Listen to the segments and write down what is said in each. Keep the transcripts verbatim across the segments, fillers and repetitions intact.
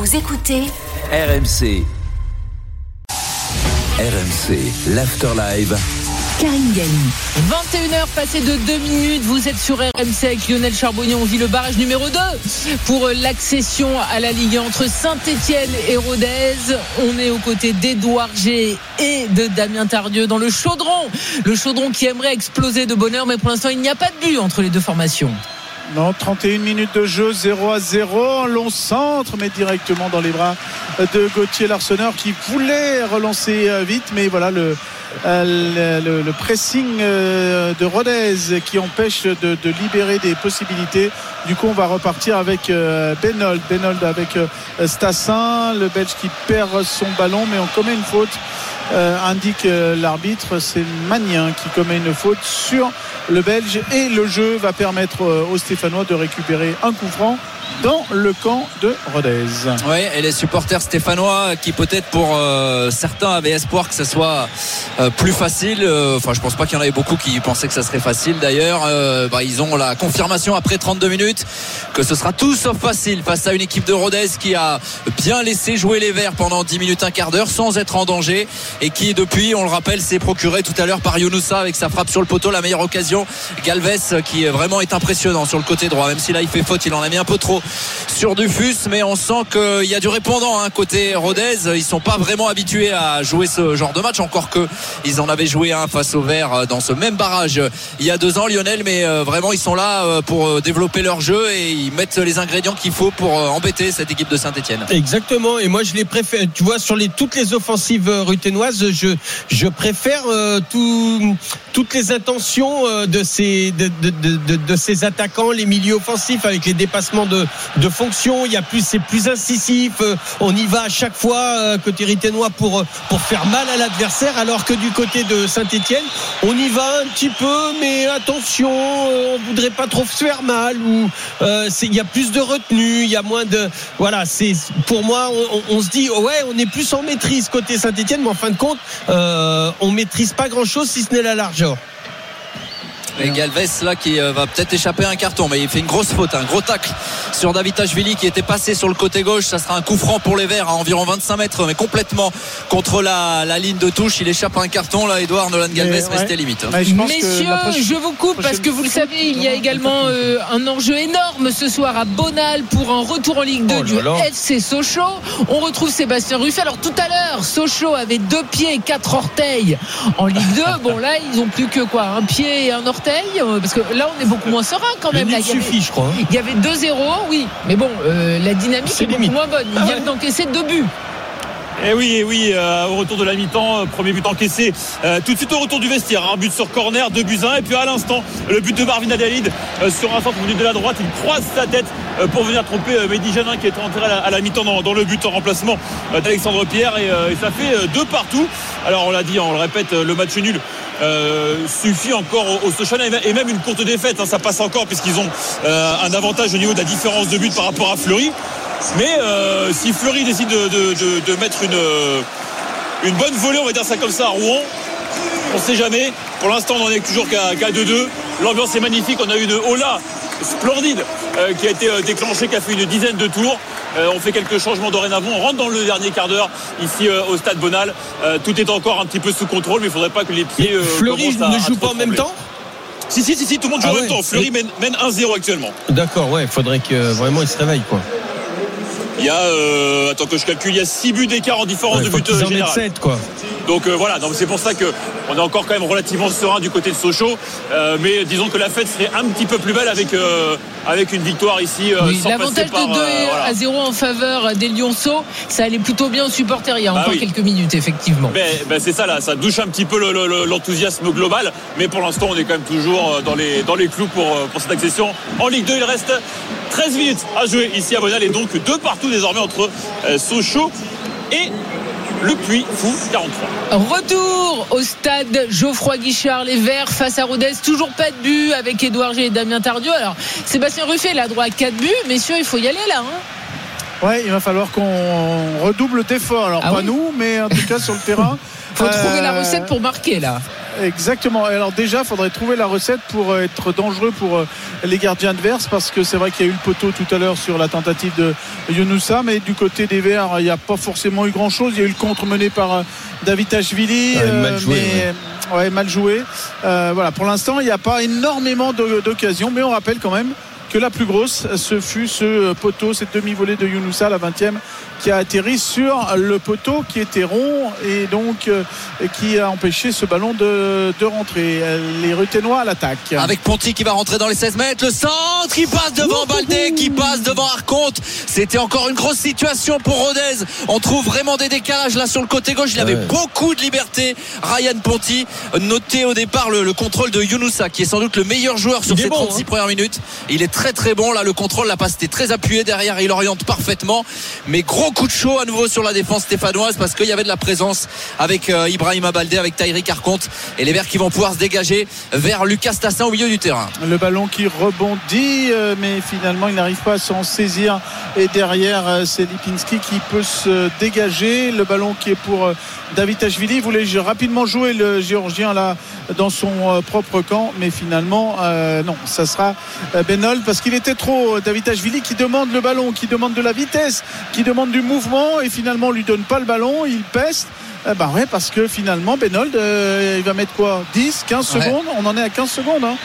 Vous écoutez R M C. R M C, l'Afterlive. Karine Galli. vingt et une heures passées de deux minutes, vous êtes sur R M C avec Lionel Charbonnier. On vit le barrage numéro deux pour l'accession à la Ligue un entre Saint-Etienne et Rodez. On est aux côtés d'Édouard G et de Damien Tardieu dans le chaudron. Le chaudron qui aimerait exploser de bonheur, mais pour l'instant il n'y a pas de but entre les deux formations. Non, trente et une minutes de jeu, zéro à zéro, un long centre, mais directement dans les bras de Gauthier Larsonneur qui voulait relancer vite, mais voilà le, le, le, le pressing de Rodez qui empêche de, de libérer des possibilités. Du coup, on va repartir avec Benold, Benold avec Stassin, le Belge qui perd son ballon, mais on commet une faute. Euh, indique euh, l'arbitre, c'est Magnin qui commet une faute sur le Belge et le jeu va permettre euh, aux Stéphanois de récupérer un coup franc dans le camp de Rodez. Oui, et les supporters stéphanois qui peut-être pour euh, certains avaient espoir que ça soit euh, plus facile, euh, enfin je pense pas qu'il y en avait beaucoup qui pensaient que ça serait facile d'ailleurs, euh, bah, ils ont la confirmation après trente-deux minutes que ce sera tout sauf facile face à une équipe de Rodez qui a bien laissé jouer les Verts pendant dix minutes, un quart d'heure sans être en danger et qui depuis, on le rappelle, s'est procuré tout à l'heure par Younoussa avec sa frappe sur le poteau, la meilleure occasion. Galvez qui vraiment est impressionnant sur le côté droit, même si là il fait faute, il en a mis un peu trop sur Dufus, mais on sent qu'il y a du répondant hein, côté Rodez. Ils sont pas vraiment habitués à jouer ce genre de match, encore que ils en avaient joué un face aux Verts dans ce même barrage il y a deux ans, Lionel, mais euh, vraiment ils sont là pour développer leur jeu et ils mettent les ingrédients qu'il faut pour euh, embêter cette équipe de Saint-Etienne. Exactement, et moi je les préfère, tu vois, sur les, toutes les offensives ruténoises, je, je préfère euh, tout, toutes les intentions euh, de, ces, de, de, de, de, de ces attaquants, les milieux offensifs avec les dépassements de de fonction, il y a plus, c'est plus incisif, on y va à chaque fois côté riténois pour, pour faire mal à l'adversaire, alors que du côté de Saint-Etienne on y va un petit peu, mais attention, on voudrait pas trop se faire mal, ou euh, c'est, il y a plus de retenue, il y a moins de, voilà, c'est, pour moi on, on se dit ouais, on est plus en maîtrise côté Saint-Etienne, mais en fin de compte euh, on maîtrise pas grand chose si ce n'est la largeur. Et Galvez là qui va peut-être échapper à un carton, mais il fait une grosse faute, un gros tacle sur Davitashvili qui était passé sur le côté gauche. Ça sera un coup franc pour les Verts à environ vingt-cinq mètres, mais complètement contre la, la ligne de touche. Il échappe à un carton là, Edouard Nolan Galvez, mais, mais ouais. C'était limite. Mais je Messieurs, prochaine... je vous coupe parce que vous le savez, il y a également euh, un enjeu énorme ce soir à Bonal pour un retour en Ligue deux oh du F C Sochaux. On retrouve Sébastien Ruffet. Alors tout à l'heure, Sochaux avait deux pieds et quatre orteils en Ligue deux. Bon là, ils ont plus que quoi, un pied et un orteil. Parce que là on est beaucoup moins serein quand même. Le là, il suffit avait, je crois. Il y avait deux zéro, oui, mais bon euh, la dynamique c'est est beaucoup moins bonne. Il vient ah ouais. d'encaisser deux buts. Et oui, et oui, euh, au retour de la mi-temps, premier but encaissé euh, tout de suite au retour du vestiaire, un but sur corner, deux buts à un, et puis à l'instant le but de Marvin Adalid euh, sur un centre venu de la droite, il croise sa tête euh, pour venir tromper euh, Mehdi Janin qui était entré à la, à la mi-temps dans, dans le but en remplacement euh, d'Alexandre Pierre, et, euh, et ça fait euh, deux partout. Alors on l'a dit, on le répète, le match nul Euh, suffit encore aux au Sochaux et même une courte défaite hein, ça passe encore puisqu'ils ont euh, un avantage au niveau de la différence de but par rapport à Fleury, mais euh, si Fleury décide de, de, de, de mettre une, une bonne volée, on va dire ça comme ça, à Rouen, on ne sait jamais. Pour l'instant on n'en est toujours qu'à, qu'à deux deux. L'ambiance est magnifique, on a eu une Ola splendide euh, qui a été euh, déclenchée, qui a fait une dizaine de tours. Euh, on fait quelques changements dorénavant, on rentre dans le dernier quart d'heure ici euh, au stade Bonal. Euh, tout est encore un petit peu sous contrôle, mais il ne faudrait pas que les pieds euh, Fleury ne joue pas en même temps. Si, si, si, si, tout le monde joue ah en ouais, même temps. Fleury mène, mène un zéro actuellement. D'accord, ouais, il faudrait que vraiment il se réveille quoi. Il y a, euh, attends que je calcule, il y a six buts d'écart en différence ouais, de but euh, général. sept, quoi. Donc euh, voilà, donc c'est pour ça qu'on est encore quand même relativement serein du côté de Sochaux, euh, mais disons que la fête serait un petit peu plus belle avec, euh, avec une victoire ici. Euh, oui, sans l'avantage par, de deux euh, voilà. à zéro en faveur des Lionceaux, ça allait plutôt bien aux supporters il y a bah encore oui. quelques minutes effectivement. Ben, ben c'est ça là, ça douche un petit peu le, le, l'enthousiasme global, mais pour l'instant on est quand même toujours dans les, dans les clous pour, pour cette accession. En Ligue deux, il reste treize minutes à jouer ici à Bonal et donc deux partout désormais entre euh, Sochaux et le Puy-Fou quarante-trois. Retour au stade Geoffroy Guichard, les Verts face à Rodez, toujours pas de but avec Édouard G et Damien Tardieu. Alors Sébastien Ruffet, il a droit à quatre buts, messieurs, il faut y aller là hein. Ouais, il va falloir qu'on redouble d'efforts. Alors ah pas oui nous, mais en tout cas sur le terrain. Faut euh... trouver la recette pour marquer là. Exactement. Alors déjà, il faudrait trouver la recette pour être dangereux pour les gardiens adverses, parce que c'est vrai qu'il y a eu le poteau tout à l'heure sur la tentative de Younoussa, mais du côté des Verts, il n'y a pas forcément eu grand-chose. Il y a eu le contre mené par Davitashvili, ouais, mal joué, mais ouais. Ouais, mal joué. Euh, voilà, pour l'instant, il n'y a pas énormément d'occasions, mais on rappelle quand même que la plus grosse, ce fut ce poteau, cette demi-volée de Younoussa, la vingtième, qui a atterri sur le poteau qui était rond et donc euh, qui a empêché ce ballon de, de rentrer. Les Ruténois à l'attaque. Avec Ponty qui va rentrer dans les seize mètres, le centre qui passe devant Baldé, qui passe devant Arconte. C'était encore une grosse situation pour Rodez. On trouve vraiment des décalages là sur le côté gauche. Il avait ouais. beaucoup de liberté. Ryan Ponty, noté au départ le, le contrôle de Younoussa, qui est sans doute le meilleur joueur sur ces bon, trente-six hein. premières minutes. Il est très très bon là, le contrôle, la passe était très appuyée derrière, il oriente parfaitement, mais gros coup de chaud à nouveau sur la défense stéphanoise, parce qu'il y avait de la présence avec euh, Ibrahima Baldé, avec Taïri Arconte, et les Verts qui vont pouvoir se dégager vers Lucas Tassin au milieu du terrain. Le ballon qui rebondit, euh, mais finalement il n'arrive pas à s'en saisir, et derrière euh, c'est Lipinski qui peut se dégager. Le ballon qui est pour euh, Davitashvili, il voulait rapidement jouer le Géorgien là dans son euh, propre camp, mais finalement euh, non, ça sera euh, Benold, parce qu'il était trop euh, Davitashvili qui demande le ballon, qui demande de la vitesse, qui demande du mouvement, et finalement on lui donne pas le ballon, il peste. Eh ben ouais, parce que finalement Benold euh, il va mettre quoi, dix, quinze ouais. secondes, on en est à quinze secondes hein.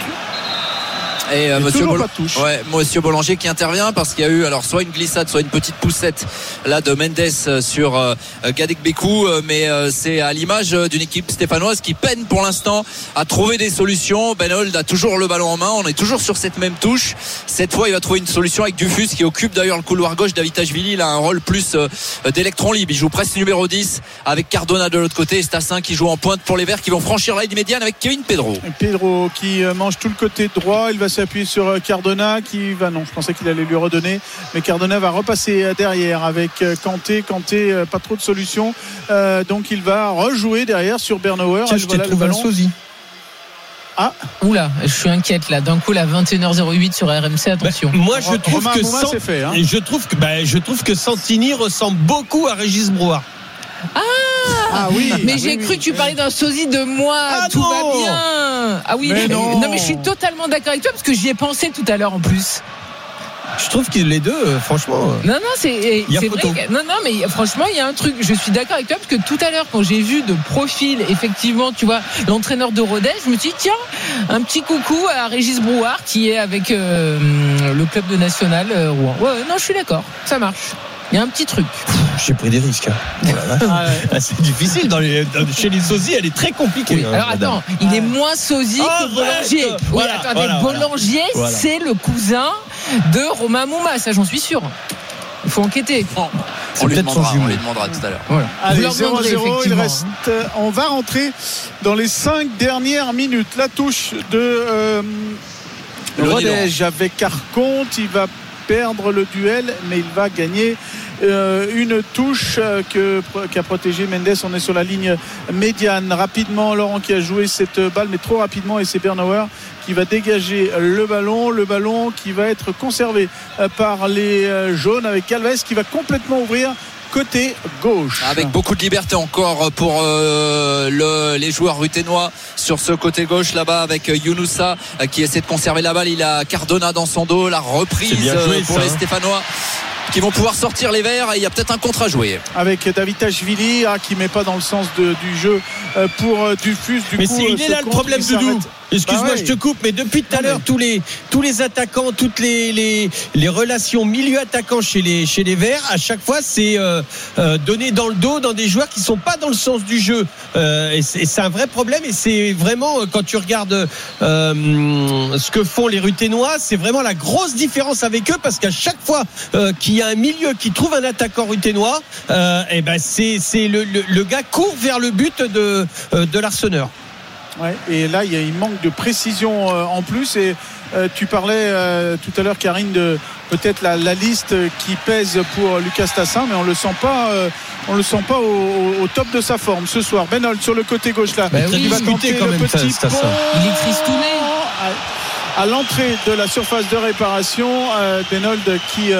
Et euh, monsieur, Bol... ouais, monsieur Boulanger qui intervient, parce qu'il y a eu alors soit une glissade, soit une petite poussette là de Mendes sur euh, Gadekbekou, euh, mais euh, c'est à l'image d'une équipe stéphanoise qui peine pour l'instant à trouver des solutions. Benold a toujours le ballon en main, on est toujours sur cette même touche. Cette fois il va trouver une solution avec Dufus qui occupe d'ailleurs le couloir gauche. Davitashvili, il a un rôle plus euh, d'électron libre, il joue presque numéro dix avec Cardona de l'autre côté, et Stassin qui joue en pointe pour les Verts, qui vont franchir la ligne médiane avec Kevin Pedro. Pedro qui mange tout le côté droit, il va s'appuyer sur Cardona qui va, non je pensais qu'il allait lui redonner, mais Cardona va repasser derrière avec Kanté. Kanté pas trop de solutions, euh, donc il va rejouer derrière sur Bernauer. Tiens, je t'ai trouvé un sosie. Ah, oula, je suis inquiète là. D'un coup, la vingt et une heures zéro huit sur R M C, attention. Bah, moi, je trouve Romain que Mouma, Sant... c'est fait, hein. je trouve que bah, je trouve que Santini ressemble beaucoup à Régis Brouard. Ah, ah oui, mais ah, j'ai oui, cru oui, que tu parlais d'un sosie de moi. Ah tout non. va bien. Ah oui, mais non. non mais je suis totalement d'accord avec toi, parce que j'y ai pensé tout à l'heure en plus. Je trouve que les deux, euh, franchement. Euh, non, non, c'est, c'est vrai. Que, non, non, mais franchement, il y a un truc. Je suis d'accord avec toi, parce que tout à l'heure, quand j'ai vu de profil, effectivement, tu vois, l'entraîneur de Rodez, je me suis dit, tiens, un petit coucou à Régis Brouard, qui est avec euh, le club de National euh, Rouen. Ouais, non, je suis d'accord. Ça marche. Il y a un petit truc. J'ai pris des risques. Hein. Oh là là. Ah ouais. C'est difficile. Dans les, dans, chez les sosies, elle est très compliquée. Oui. Alors attends, il ah. est moins sosie oh, que Boulanger. Oui, voilà, attendez, voilà, Boulanger, voilà. c'est le cousin de Romain Mouma. Ça, j'en suis sûr. Il faut enquêter. Oh. On, lui demandera, on lui demandera tout à l'heure. Voilà. Allez, zéro à zéro, il reste. On va rentrer dans les cinq dernières minutes. La touche de euh, Rodez avec Arconte. Il va perdre le duel, mais il va gagner euh, une touche euh, que, qu'a protégé Mendes. On est sur la ligne médiane. Rapidement, Laurent qui a joué cette balle, mais trop rapidement, et c'est Bernauer qui va dégager le ballon. Le ballon qui va être conservé euh, par les euh, jaunes, avec Galvez qui va complètement ouvrir côté gauche. Avec beaucoup de liberté encore pour euh, le, les joueurs ruténois sur ce côté gauche là-bas, avec Younoussa euh, qui essaie de conserver la balle. Il a Cardona dans son dos. La reprise joué, euh, pour ça, les hein. Stéphanois qui vont pouvoir sortir les Verts, et il y a peut-être un contre à jouer. Avec Davitashvili ah, qui ne met pas dans le sens de, du jeu euh, pour euh, Dufus. Du mais coup, c'est, il est là le problème de Doudou. Excuse-moi, bah ouais. je te coupe, mais depuis tout à l'heure, mais... tous les tous les attaquants, toutes les les, les relations milieu-attaquant chez les chez les Verts, à chaque fois, c'est euh, euh, donné dans le dos dans des joueurs qui sont pas dans le sens du jeu. Euh, et, c'est, et c'est un vrai problème. Et c'est vraiment, quand tu regardes euh, ce que font les Ruténois, c'est vraiment la grosse différence avec eux, parce qu'à chaque fois euh, qu'il y a un milieu qui trouve un attaquant ruténois, euh, et ben c'est c'est le, le le gars court vers le but de euh, de l'Arseneur. Ouais, et là il y a il manque de précision euh, en plus, et euh, tu parlais euh, tout à l'heure, Karine, de peut-être la, la liste qui pèse pour Lucas Tassin, mais on le sent pas euh, on le sent pas au, au top de sa forme ce soir. Benold sur le côté gauche là, bah oui, il va tenter le petit pont, il est tristouné à, à l'entrée de la surface de réparation. euh, Benold qui euh,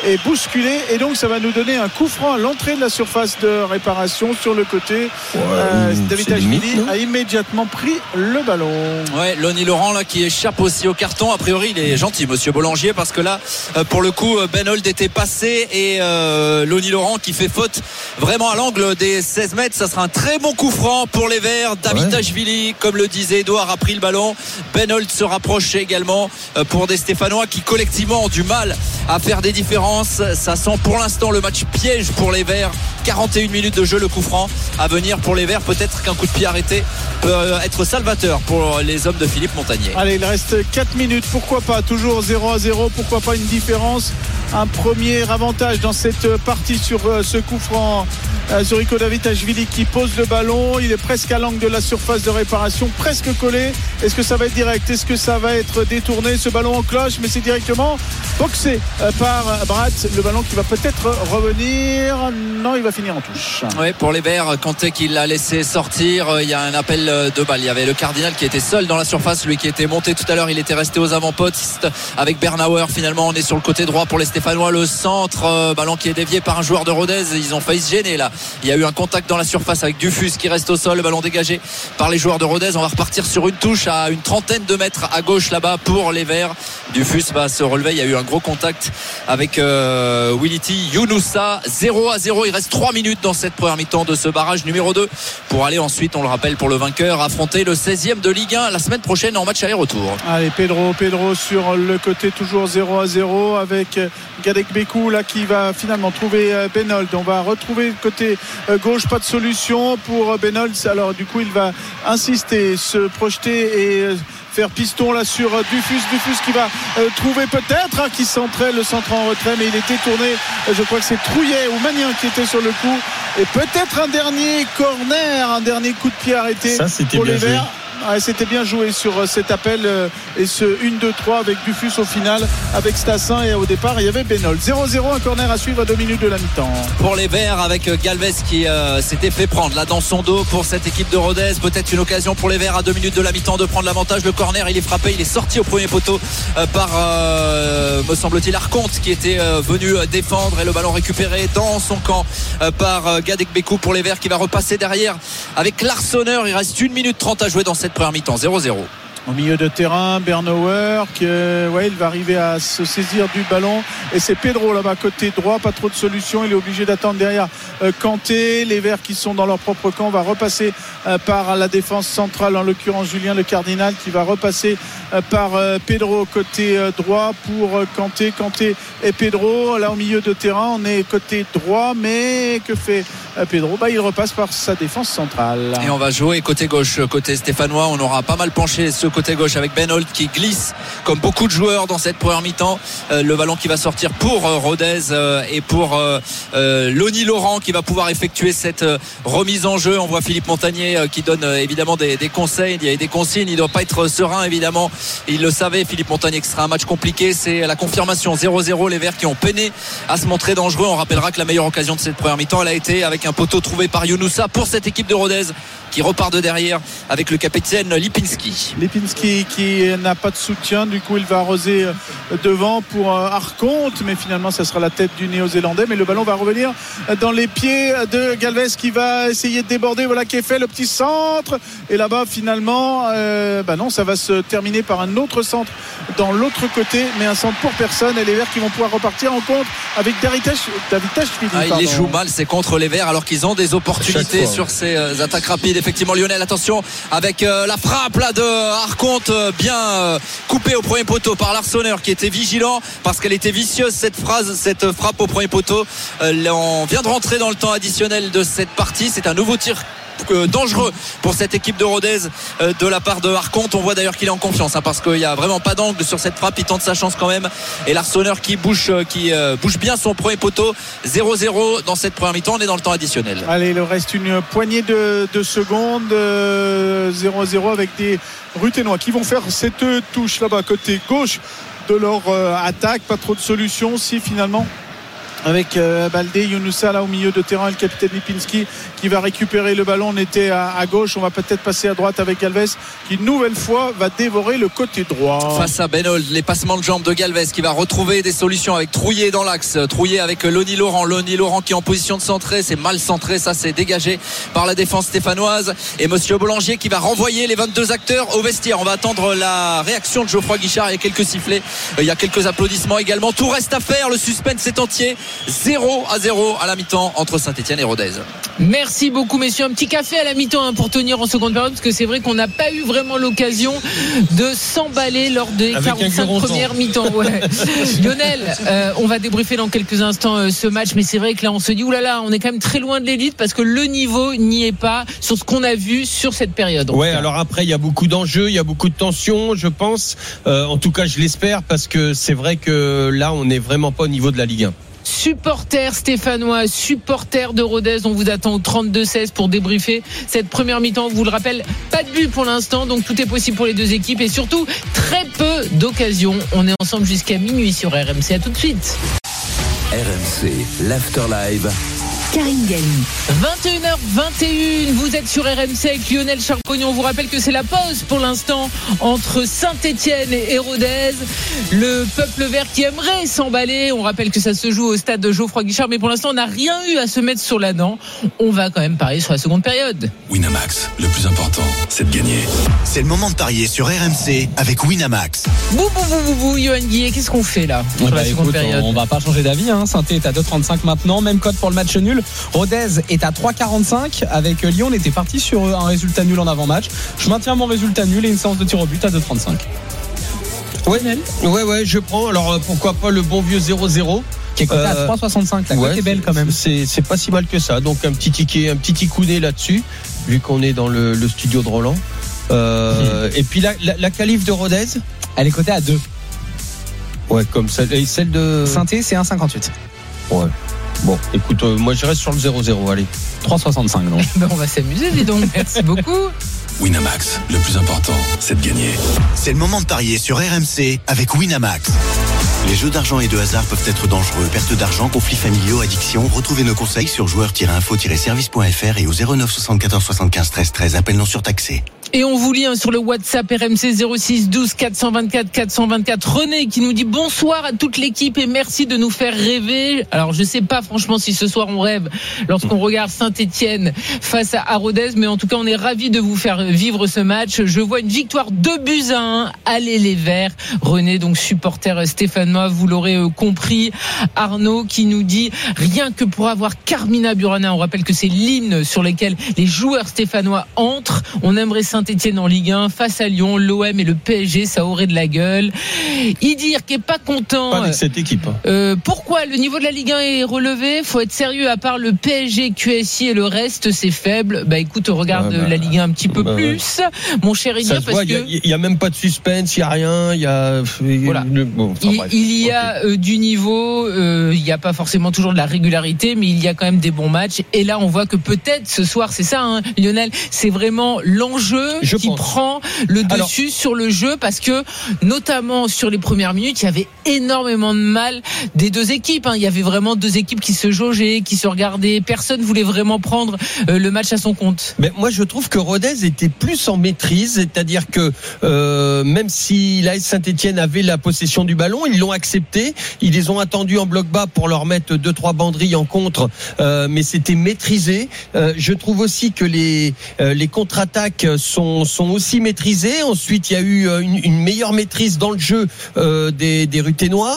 est bousculé et donc ça va nous donner un coup franc à l'entrée de la surface de réparation sur le côté. Ouais, euh, Davitashvili limite, a immédiatement pris le ballon. Ouais, Lonnie Laurent là qui échappe aussi au carton. A priori il est gentil monsieur Bollangier parce que là pour le coup Ben Holt était passé et euh, Lonnie Laurent qui fait faute vraiment à l'angle des seize mètres. Ça sera un très bon coup franc pour les Verts. Davitashvili, ouais. Comme le disait Edouard, a pris le ballon. Ben Holt se rapproche également pour des Stéphanois qui collectivement ont du mal à faire des différences. Ça sent pour l'instant le match piège pour les Verts. quarante et une minutes de jeu, le coup franc à venir pour les Verts. Peut-être qu'un coup de pied arrêté peut être salvateur pour les hommes de Philippe Montagnier. Allez, il reste quatre minutes, pourquoi pas, toujours zéro à zéro, pourquoi pas une différence, un premier avantage dans cette partie sur ce coup franc. Zoriko Davitashvili qui pose le ballon, il est presque à l'angle de la surface de réparation, presque collé. Est-ce que ça va être direct, est-ce que ça va être détourné, ce ballon en cloche, mais c'est directement boxé par Bratt, le ballon qui va peut-être revenir, non, il va finir en touche. Oui, pour les Verts, Kanté qui l'a laissé sortir, il y a un appel de balle. Il y avait le Cardinal qui était seul dans la surface, lui qui était monté tout à l'heure, il était resté aux avant-postes avec Bernauer. Finalement, on est sur le côté droit pour les Stéphanois, le centre, ballon qui est dévié par un joueur de Rodez. Ils ont failli se gêner là. Il y a eu un contact dans la surface avec Dufus qui reste au sol, le ballon dégagé par les joueurs de Rodez. On va repartir sur une touche à une trentaine de mètres à gauche là-bas pour les Verts. Dufus va se relever, il y a eu un gros contact avec euh, Wility Younoussa. Zéro à zéro, il reste trois minutes dans cette première mi-temps de ce barrage numéro deux pour aller ensuite, on le rappelle pour le vainqueur, affronter le seizième de Ligue un la semaine prochaine en match aller-retour. Allez, Pedro, Pedro sur le côté, toujours zéro à zéro avec Gadekbekou là qui va finalement trouver Ben Holt. On va retrouver le côté gauche, pas de solution pour Ben Holt. Alors du coup il va insister, se projeter et faire piston là sur Dufus, Dufus qui va euh, trouver peut-être hein, qui centrait le centre en retrait, mais il était tourné, euh, je crois que c'est Trouillet ou Magnin qui était sur le coup, et peut-être un dernier corner, un dernier coup de pied arrêté. Ça, c'était pour bien les joué. Verts. Ouais, c'était bien joué sur cet appel euh, et ce un deux trois avec Dufus au final, avec Stassin, et au départ il y avait Ben Holt. zéro zéro, un corner à suivre à deux minutes de la mi-temps. Pour les Verts avec Galvez qui euh, s'était fait prendre là dans son dos pour cette équipe de Rodez. Peut-être une occasion pour les Verts à deux minutes de la mi-temps de prendre l'avantage. Le corner, il est frappé, il est sorti au premier poteau euh, par euh, me semble-t-il Arconte qui était euh, venu défendre, et le ballon récupéré dans son camp euh, par euh, Gadekbekou pour les Verts qui va repasser derrière avec l'Arseneur. Il reste une minute trente à jouer dans cette première mi-temps. Zéro zéro. Au milieu de terrain, Bernauer qui, euh, ouais, il va arriver à se saisir du ballon, et c'est Pedro là-bas côté droit, pas trop de solutions, il est obligé d'attendre derrière euh, Kanté. Les Verts qui sont dans leur propre camp, va repasser euh, par la défense centrale, en l'occurrence Julien le Cardinal qui va repasser euh, par euh, Pedro côté euh, droit pour euh, Kanté, Kanté et Pedro là au milieu de terrain. On est côté droit, mais que fait euh, Pedro? Bah, il repasse par sa défense centrale. Et on va jouer côté gauche, côté stéphanois. On aura pas mal penché ce côté gauche avec Ben Holt qui glisse comme beaucoup de joueurs dans cette première mi-temps. Euh, le ballon qui va sortir pour euh, Rodez euh, et pour euh, euh, Lonnie Laurent qui va pouvoir effectuer cette euh, remise en jeu. On voit Philippe Montagnier euh, qui donne euh, évidemment des, des conseils, il y a des consignes. Il ne doit pas être serein évidemment. Il le savait, Philippe Montagnier, que ce sera un match compliqué. C'est la confirmation. Zéro zéro, les Verts qui ont peiné à se montrer dangereux. On rappellera que la meilleure occasion de cette première mi-temps, elle a été avec un poteau trouvé par Younoussa pour cette équipe de Rodez qui repart de derrière avec le capitaine Lipinski. Lipinski qui n'a pas de soutien, du coup il va arroser devant pour Arconte, mais finalement ça sera la tête du Néo-Zélandais, mais le ballon va revenir dans les pieds de Galvez qui va essayer de déborder. Voilà qui est fait, le petit centre, et là-bas finalement euh, bah non, ça va se terminer par un autre centre dans l'autre côté, mais un centre pour personne, et les Verts qui vont pouvoir repartir en contre avec Davitashvili. Ah, il les joue mal, c'est contre les Verts alors qu'ils ont des opportunités sur ces euh, attaques rapides. Effectivement, Lionel, attention avec euh, la frappe là de Arconte, euh, bien euh, coupée au premier poteau par l'Arseneur qui était vigilant parce qu'elle était vicieuse cette phrase, cette frappe au premier poteau. Euh, on vient de rentrer dans le temps additionnel de cette partie. C'est un nouveau tir euh, dangereux pour cette équipe de Rodez euh, de la part de Arconte. On voit d'ailleurs qu'il est en confiance hein, parce qu'il n'y a vraiment pas d'angle sur cette frappe. Il tente sa chance quand même, et l'Arseneur qui bouge, euh, qui euh, bouge bien son premier poteau. Zéro zéro dans cette première mi-temps. On est dans le temps additionnel. Allez, il reste une poignée de, de secondes. euh, zéro zéro avec des Ruténois qui vont faire cette touche là-bas côté gauche de leur euh, attaque. Pas trop de solutions. Si finalement avec euh, Baldé, Younoussa là au milieu de terrain, le capitaine Lipinski qui va récupérer le ballon. On était à, à gauche, on va peut-être passer à droite avec Galvez qui une nouvelle fois va dévorer le côté droit. Face à Benold, les passements de jambes de Galvez qui va retrouver des solutions avec Trouillet dans l'axe, Trouillet avec Lonnie Laurent, Lonnie Laurent qui est en position de centrer, c'est mal centré, ça c'est dégagé par la défense stéphanoise, et Monsieur Bollangier qui va renvoyer les vingt-deux acteurs au vestiaire. On va attendre la réaction de Geoffroy Guichard, il y a quelques sifflets, il y a quelques applaudissements également, tout reste à faire, le suspense est entier. zéro à zéro à la mi-temps entre Saint-Etienne et Rodez. Merci beaucoup messieurs, un petit café à la mi-temps hein, pour tenir en seconde période, parce que c'est vrai qu'on n'a pas eu vraiment l'occasion de s'emballer lors des avec quarante-cinq premières mi-temps. Ouais. Lionel, euh, on va débriefer dans quelques instants euh, ce match, mais c'est vrai que là on se dit oulala, on est quand même très loin de l'élite parce que le niveau n'y est pas sur ce qu'on a vu sur cette période. Ouais, alors après il y a beaucoup d'enjeux, il y a beaucoup de tensions, je pense. Euh, en tout cas, je l'espère parce que c'est vrai que là on n'est vraiment pas au niveau de la Ligue un. Supporters stéphanois, supporters de Rodez, on vous attend au trente-deux seize pour débriefer cette première mi-temps. Je vous le rappelle, pas de but pour l'instant, donc tout est possible pour les deux équipes et surtout très peu d'occasions. On est ensemble jusqu'à minuit sur R M C. À tout de suite. R M C, l'After Live. Karine Galli. vingt et une heures vingt et une, vous êtes sur R M C avec Lionel Charbonnier. On vous rappelle que c'est la pause pour l'instant entre Saint-Etienne et Rodez. Le peuple vert qui aimerait s'emballer. On rappelle que ça se joue au stade de Geoffroy Guichard, mais pour l'instant on n'a rien eu à se mettre sur la dent. On va quand même parier sur la seconde période. Winamax, le plus important, c'est de gagner. C'est le moment de parier sur R M C avec Winamax. Bou bou bou bou bou, Johan Guillet, qu'est-ce qu'on fait là sur bah la seconde écoute, période? On va pas changer d'avis, hein. Saint-Etienne est à deux trente-cinq maintenant, même code pour le match nul. Rodez est à trois quarante-cinq. Avec Lyon, on était parti sur un résultat nul en avant-match. Je maintiens mon résultat nul et une séance de tir au but à deux trente-cinq. Ouais, ouais, ouais, je prends. Alors pourquoi pas le bon vieux zéro zéro qui est coté euh, à trois soixante-cinq. La cote ouais, est belle quand même. C'est, c'est pas si mal que ça. Donc un petit ticket, un petit ticoudé là-dessus, vu qu'on est dans le, le studio de Roland. Euh, mmh. Et puis la, la, la qualif de Rodez, elle est cotée à deux. Ouais, comme celle, et celle de Saint-Etienne, c'est un cinquante-huit. Ouais. Bon, écoute, euh, moi je reste sur le zéro zéro, allez. trois soixante-cinq donc. Ben on va s'amuser, dis donc. Merci beaucoup. Winamax, le plus important, c'est de gagner. C'est le moment de parier sur R M C avec Winamax. Les jeux d'argent et de hasard peuvent être dangereux. Perte d'argent, conflits familiaux, addiction. Retrouvez nos conseils sur joueurs tiret info tiret service point f r et au zéro neuf soixante-quatorze soixante-quinze treize treize. Appel non surtaxé. Et on vous lit hein, sur le WhatsApp R M C zéro six douze quatre cent vingt-quatre quatre cent vingt-quatre. René qui nous dit bonsoir à toute l'équipe et merci de nous faire rêver. Alors je sais pas franchement si ce soir on rêve lorsqu'on regarde Saint-Etienne face à Rodez, mais en tout cas on est ravis de vous faire vivre ce match. Je vois une victoire deux buts à un. Allez les Verts. René donc supporter stéphanois, vous l'aurez compris. Arnaud qui nous dit rien que pour avoir Carmina Burana, on rappelle que c'est l'hymne sur lequel les joueurs stéphanois entrent. On aimerait Saint Saint-Etienne en Ligue un face à Lyon, l'O M et le P S G, ça aurait de la gueule. Idir qui est pas content. Pas avec cette équipe. Euh, pourquoi le niveau de la Ligue un est relevé? Faut être sérieux. À part le P S G, Q S I et le reste, c'est faible. Bah écoute, regarde ouais, bah, la Ligue un un petit peu bah, plus, ouais. Mon cher Idir, parce voit, que il y, y a même pas de suspense, il y a rien, il y a. Voilà. Bon, enfin, il, bref. il y a okay. euh, du niveau. Euh, il n'y a pas forcément toujours de la régularité, mais il y a quand même des bons matchs. Et là, on voit que peut-être ce soir, c'est ça, hein, Lionel, c'est vraiment l'enjeu Je qui pense. prend le dessus Alors, sur le jeu, parce que notamment sur les premières minutes, il y avait énormément de mal des deux équipes. Hein. Il y avait vraiment deux équipes qui se jaugeaient, qui se regardaient. Personne voulait vraiment prendre euh, le match à son compte. Mais moi, je trouve que Rodez était plus en maîtrise, c'est-à-dire que euh, même si l'A S Saint-Etienne avait la possession du ballon, ils l'ont accepté. Ils les ont attendus en bloc bas pour leur mettre deux trois banderilles en contre, euh, mais c'était maîtrisé. Euh, je trouve aussi que les euh, les contre-attaques sont sont aussi maîtrisées. Ensuite, il y a eu une, une meilleure maîtrise dans le jeu euh, des des Ruténois.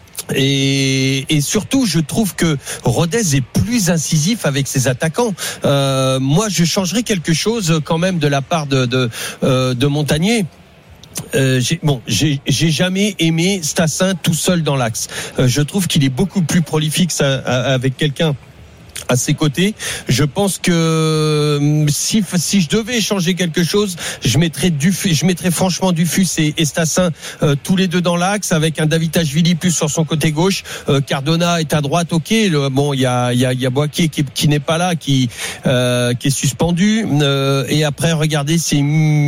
Et, et surtout, je trouve que Rodez est plus incisif avec ses attaquants. Euh, moi, je changerais quelque chose quand même de la part de de, euh, de Montagnier. Euh, j'ai, bon, j'ai, j'ai jamais aimé Stassin tout seul dans l'axe. Euh, je trouve qu'il est beaucoup plus prolifique ça, avec quelqu'un à ses côtés. Je pense que si si je devais changer quelque chose, je mettrais Dufus, je mettrais franchement Dufus et, et Stassin euh, tous les deux dans l'axe, avec un Davitashvili plus sur son côté gauche. Euh, Cardona est à droite, ok. Le, bon, il y a il y a il y a Boaké qui, qui n'est pas là, qui euh, qui est suspendu. Euh, et après, regardez, c'est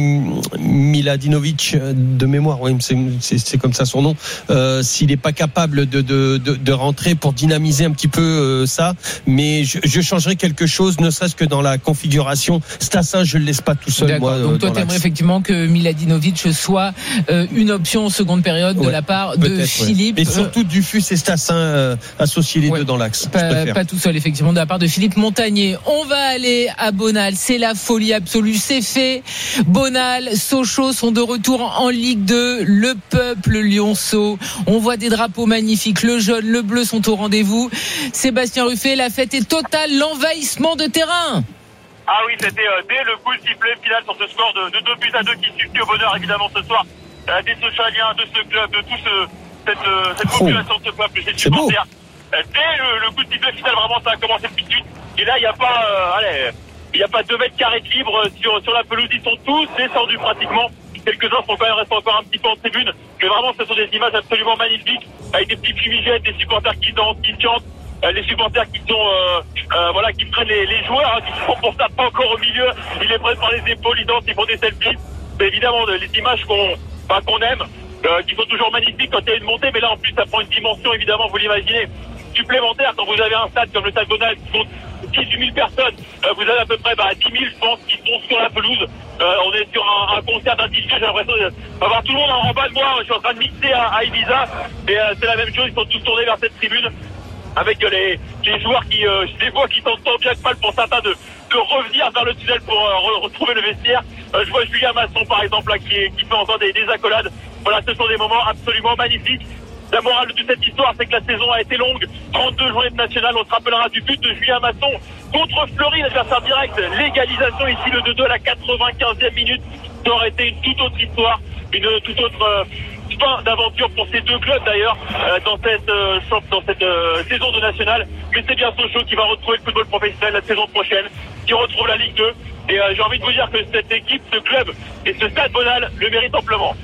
Miladinovic de mémoire. Oui, c'est, c'est c'est comme ça son nom. Euh, s'il n'est pas capable de de de, de rentrer pour dynamiser un petit peu euh, ça, mais je, je changerais quelque chose, ne serait-ce que dans la configuration. Stassin, je le laisse pas tout seul. D'accord. Moi, donc toi, t'aimerais l'axe. Effectivement que Miladinovic soit euh, une option en seconde période ouais, de la part de Philippe. Ouais. Et surtout Dufus et Stassin euh, associer les ouais, deux dans l'axe. Pas, pas tout seul, effectivement, de la part de Philippe Montagnier. On va aller à Bonal. C'est la folie absolue. C'est fait. Bonal, Sochaux sont de retour en Ligue deux. Le peuple lyonceau. On voit des drapeaux magnifiques. Le jaune, le bleu sont au rendez-vous. Sébastien Ruffet, la fête est totale. L'envahissement de terrain. Ah oui, c'était euh, dès le coup de sifflet final sur ce score de, de deux buts à deux qui suffit au bonheur évidemment ce soir euh, des Sochaliens, de ce club, de toute ce, cette, euh, cette population de ce peuple, ces supporters. Euh, dès le, le coup de sifflet final, vraiment ça a commencé tout de suite. Et là, il n'y a pas, euh, allez, il n'y a pas deux mètres carrés de libre sur, sur la pelouse. Ils sont tous descendus pratiquement. Quelques-uns sont quand même restés encore un petit peu en tribune. Mais vraiment, ce sont des images absolument magnifiques avec des petits fumigènes, des supporters qui dansent, qui chantent. Les supporters qui sont euh, euh, voilà, qui prennent les, les joueurs hein, qui sont pour ça pas encore au milieu, ils les prennent par les épaules, ils dansent, ils font des selfies. C'est évidemment les images qu'on enfin, qu'on aime, euh, qui sont toujours magnifiques quand il y a une montée, mais là en plus ça prend une dimension évidemment, vous l'imaginez, supplémentaire quand vous avez un stade comme le Stade Bonal qui compte dix-huit mille personnes, euh, vous avez à peu près bah, dix mille je pense qui sont sur la pelouse. Euh, on est sur un, un concert d'un D J, j'ai l'impression d'avoir tout le monde en, en bas de moi, je suis en train de mixer à, à Ibiza et euh, c'est la même chose, ils sont tous tournés vers cette tribune. Avec les, les joueurs qui, euh, je les vois qui tentent tant bien que mal pour certains de, de revenir vers le tunnel pour euh, re- retrouver le vestiaire. Euh, je vois Julien Masson par exemple là qui, est, qui fait encore des, des accolades. Voilà, ce sont des moments absolument magnifiques. La morale de cette histoire, c'est que la saison a été longue. trente-deux journées de nationale, on se rappellera du but de Julien Masson contre Fleury, l'adversaire direct. L'égalisation ici, le deux deux à la quatre-vingt-quinzième minute. Ça aurait été une toute autre histoire, une toute autre... Euh, fin d'aventure pour ces deux clubs d'ailleurs euh, dans cette, euh, dans cette euh, saison de nationale, mais c'est bien Sochaux qui va retrouver le football professionnel la saison prochaine, qui retrouve la Ligue deux et euh, j'ai envie de vous dire que cette équipe, ce club et ce Stade Bonal le méritent amplement.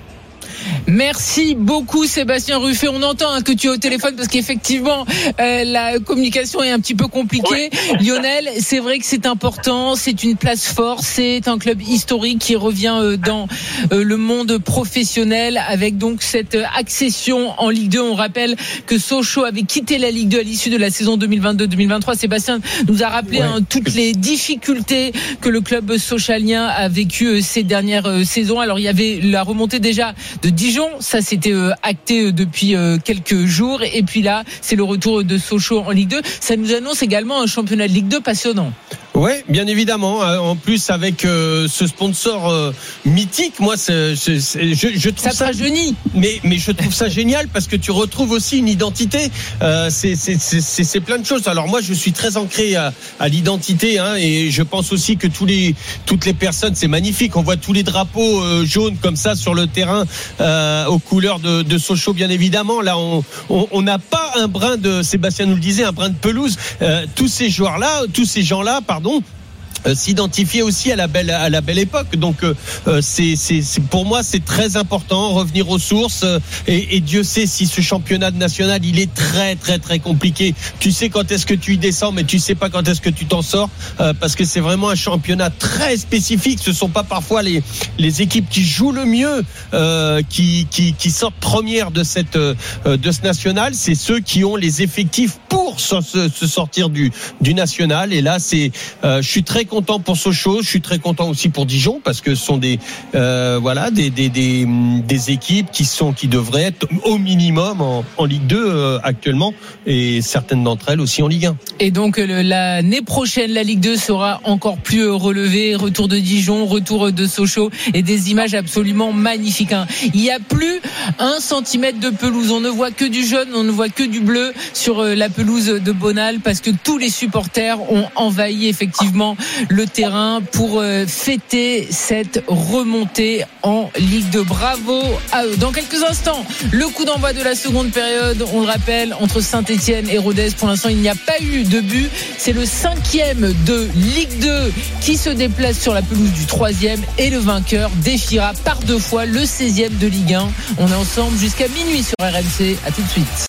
Merci beaucoup Sébastien Ruffet. On entend hein, que tu es au téléphone parce qu'effectivement euh, la communication est un petit peu compliquée. Oui. Lionel, c'est vrai que c'est important, c'est une place forte, c'est un club historique qui revient euh, dans euh, le monde professionnel avec donc cette accession en Ligue deux. On rappelle que Sochaux avait quitté la Ligue deux à l'issue de la saison deux mille vingt-deux deux mille vingt-trois. Sébastien nous a rappelé ouais. hein, toutes les difficultés que le club sochalien a vécues euh, ces dernières euh, saisons. Alors il y avait la remontée déjà de Dijon, ça c'était euh, acté euh, depuis euh, quelques jours et puis là c'est le retour de Sochaux en Ligue deux. Ça nous annonce également un championnat de Ligue deux passionnant. Ouais, bien évidemment. En plus avec euh, ce sponsor euh, mythique, moi, c'est, c'est, c'est, je, je trouve ça, ça génie. Mais mais je trouve ça génial parce que tu retrouves aussi une identité. Euh, c'est, c'est c'est c'est c'est plein de choses. Alors moi, je suis très ancré à, à l'identité, hein, et je pense aussi que tous les toutes les personnes, c'est magnifique. On voit tous les drapeaux euh, jaunes comme ça sur le terrain euh, aux couleurs de, de Sochaux, bien évidemment. Là, on on n'a pas un brin de Sébastien nous le disait, un brin de pelouse. Euh, tous ces joueurs-là, tous ces gens-là, pardon. Euh, s'identifier aussi à la belle à la belle époque. Donc euh, c'est, c'est c'est pour moi c'est très important, revenir aux sources, euh, et, et Dieu sait si ce championnat national il est très très très compliqué. Tu sais quand est-ce que tu y descends, mais tu sais pas quand est-ce que tu t'en sors, euh, parce que c'est vraiment un championnat très spécifique. Ce sont pas parfois les les équipes qui jouent le mieux euh, qui qui qui sortent premières de cette euh, de ce national. C'est ceux qui ont les effectifs pour se, se sortir du du national. Et là c'est euh, je suis très content pour Sochaux, je suis très content aussi pour Dijon parce que ce sont des euh, voilà des, des des des équipes qui sont qui devraient être au minimum en, en Ligue deux euh, actuellement, et certaines d'entre elles aussi en Ligue un. Et donc le, l'année prochaine la Ligue deux sera encore plus relevée, retour de Dijon, retour de Sochaux et des images absolument magnifiques. Hein. Il n'y a plus un centimètre de pelouse, on ne voit que du jaune, on ne voit que du bleu sur la pelouse de Bonal parce que tous les supporters ont envahi effectivement le terrain pour fêter cette remontée en Ligue deux. Bravo à eux. Dans quelques instants, le coup d'envoi de la seconde période, on le rappelle, entre Saint-Etienne et Rodez. Pour l'instant, il n'y a pas eu de but. C'est le cinquième de Ligue deux qui se déplace sur la pelouse du troisième et le vainqueur défiera par deux fois le seizième de Ligue un. On est ensemble jusqu'à minuit sur R M C. À tout de suite.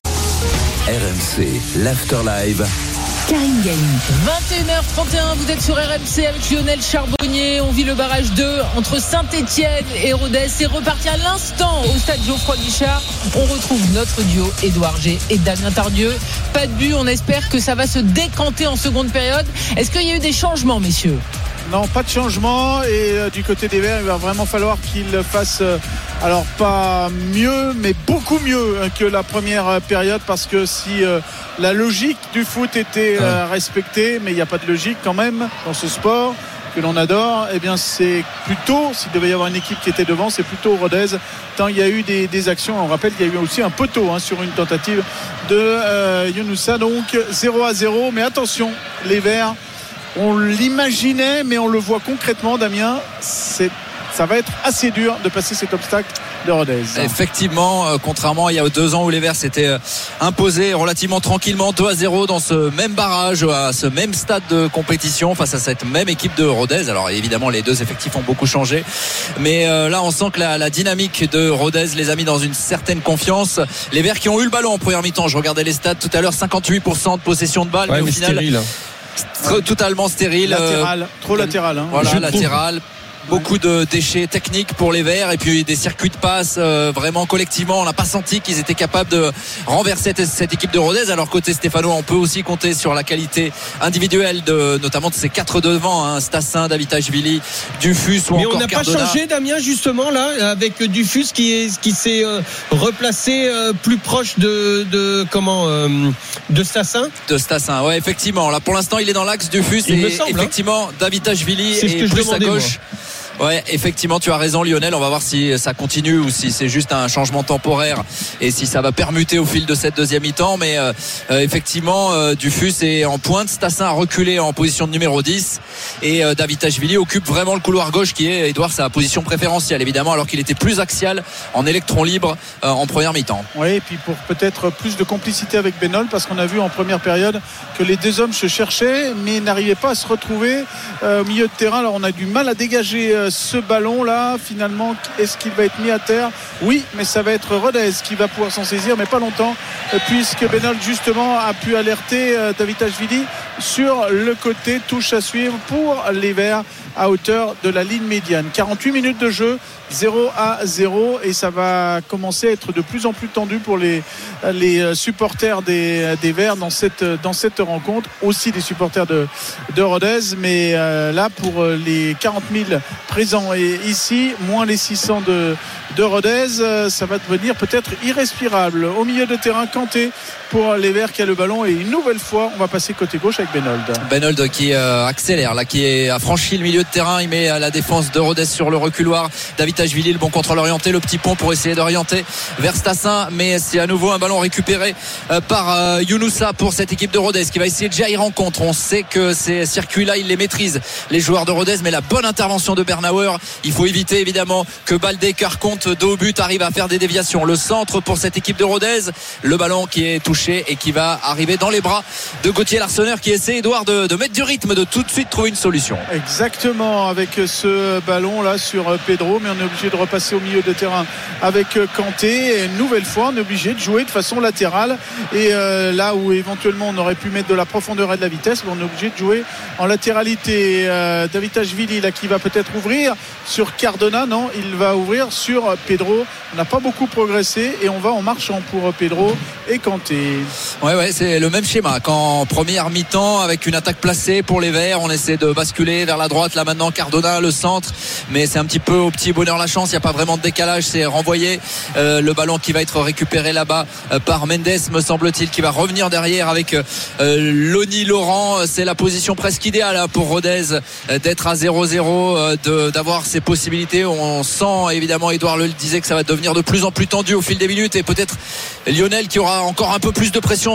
R M C, l'Afterlive. Karine Galli. vingt et une heures trente et un, vous êtes sur R M C avec Lionel Charbonnier. On vit le barrage deux entre Saint-Etienne et Rodez. C'est reparti à l'instant au stade Geoffroy Guichard. On retrouve notre duo Édouard G et Damien Tardieu. Pas de but, on espère que ça va se décanter en seconde période. Est-ce qu'il y a eu des changements, messieurs ? Non, pas de changement. Et euh, du côté des Verts, il va vraiment falloir qu'ils fassent euh, alors pas mieux, mais beaucoup mieux hein, que la première période, parce que si euh, la logique du foot était euh, respectée, mais il n'y a pas de logique quand même dans ce sport que l'on adore, eh bien c'est plutôt, s'il devait y avoir une équipe qui était devant, c'est plutôt Rodez, tant il y a eu des, des actions. On rappelle qu'il y a eu aussi un poteau hein, sur une tentative de euh, Younoussa, donc zéro à zéro. Mais attention, les Verts, on l'imaginait, mais on le voit concrètement, Damien, c'est, ça va être assez dur de passer cet obstacle de Rodez. Effectivement, euh, contrairement à il y a deux ans où les Verts s'étaient euh, imposés relativement tranquillement deux à zéro dans ce même barrage, à ce même stade de compétition face à cette même équipe de Rodez. Alors évidemment, les deux effectifs ont beaucoup changé, mais euh, là on sent que la, la dynamique de Rodez les a mis dans une certaine confiance. Les Verts qui ont eu le ballon en première mi-temps, je regardais les stats tout à l'heure, cinquante-huit pour cent de possession de balle, ouais, mais au mais final stérile. totalement stérile, latéral, euh, trop latéral hein. Voilà, latéral. Beaucoup de déchets techniques pour les Verts et puis des circuits de passe euh, vraiment collectivement. On n'a pas senti qu'ils étaient capables de renverser cette, cette équipe de Rodez. Alors côté stéphanois, on peut aussi compter sur la qualité individuelle de notamment de ces quatre devant, hein, Stassin, Davitashvili, Dufus ou mais encore on n'a pas Cardona. changé, Damien, justement là avec Dufus qui est qui s'est euh, replacé euh, plus proche de de comment euh, de Stassin. De Stassin, ouais, effectivement. Là pour l'instant, il est dans l'axe Dufus il et me semble, effectivement hein. Davitashvili c'est ce que est je plus demandais, à gauche. Moi. Ouais, effectivement, tu as raison, Lionel. On va voir si ça continue ou si c'est juste un changement temporaire et si ça va permuter au fil de cette deuxième mi-temps. Mais euh, effectivement, euh, Dufus est en pointe. Stassin a reculé en position de numéro dix et euh, Davitashvili occupe vraiment le couloir gauche qui est, Edouard, sa position préférentielle, évidemment, alors qu'il était plus axial en électron libre euh, en première mi-temps. Oui, et puis pour peut-être plus de complicité avec Benol, parce qu'on a vu en première période que les deux hommes se cherchaient mais n'arrivaient pas à se retrouver euh, au milieu de terrain. Alors on a du mal à dégager euh, ce ballon là, finalement, est-ce qu'il va être mis à terre? Oui, mais ça va être Rodez qui va pouvoir s'en saisir, mais pas longtemps, puisque Benol justement a pu alerter euh, Davitashvili sur le côté. Touche à suivre pour les Verts à hauteur de la ligne médiane. quarante-huit minutes de jeu, zéro à zéro, et ça va commencer à être de plus en plus tendu pour les, les supporters des, des Verts dans cette, dans cette rencontre, aussi des supporters de, de Rodez, mais euh, là pour les quarante mille présents et ici, moins les six cents de, de Rodez, ça va devenir peut-être irrespirable. Au milieu de terrain, Kanté pour les Verts qui a le ballon, et une nouvelle fois on va passer côté gauche avec Benold. Benold qui euh, accélère là, qui a franchi le milieu de terrain, il met la défense de Rodez sur le reculoir. Davitashvili, le bon contrôle orienté, le petit pont pour essayer d'orienter vers Stassin, mais c'est à nouveau un ballon récupéré euh, par euh, Younoussa pour cette équipe de Rodez qui va essayer de gérer rencontre. On sait que ces circuits là ils les maîtrisent, les joueurs de Rodez, mais la bonne intervention de Bernauer, il faut éviter évidemment que Baldé, Carconte de haut but arrive à faire des déviations. Le centre pour cette équipe de Rodez, le ballon qui est touché et qui va arriver dans les bras de Gauthier Larsonneur qui essaie, Edouard, de, de mettre du rythme, de tout de suite trouver une solution. Exactement, avec ce ballon là sur Pedro, mais on est obligé de repasser au milieu de terrain avec Kanté, et une nouvelle fois on est obligé de jouer de façon latérale, et euh, là où éventuellement on aurait pu mettre de la profondeur et de la vitesse, on est obligé de jouer en latéralité. euh, Davitashvili là qui va peut-être ouvrir sur Cardona, non, il va ouvrir sur Pedro. On n'a pas beaucoup progressé et on va en marchant pour Pedro et Kanté. Ouais ouais, c'est le même schéma qu'en première mi-temps, avec une attaque placée pour les Verts. On essaie de basculer vers la droite là maintenant, Cardona le centre, mais c'est un petit peu au petit bonheur la chance, il n'y a pas vraiment de décalage, c'est renvoyé. Euh, le ballon qui va être récupéré là-bas euh, par Mendes, me semble-t-il, qui va revenir derrière avec euh, Loni Laurent. C'est la position presque idéale hein, pour Rodez euh, d'être à zéro zéro, euh, de, d'avoir ses possibilités. On sent évidemment, Edouard le disait, que ça va devenir de plus en plus tendu au fil des minutes, et peut-être Lionel qui aura encore un peu plus de pression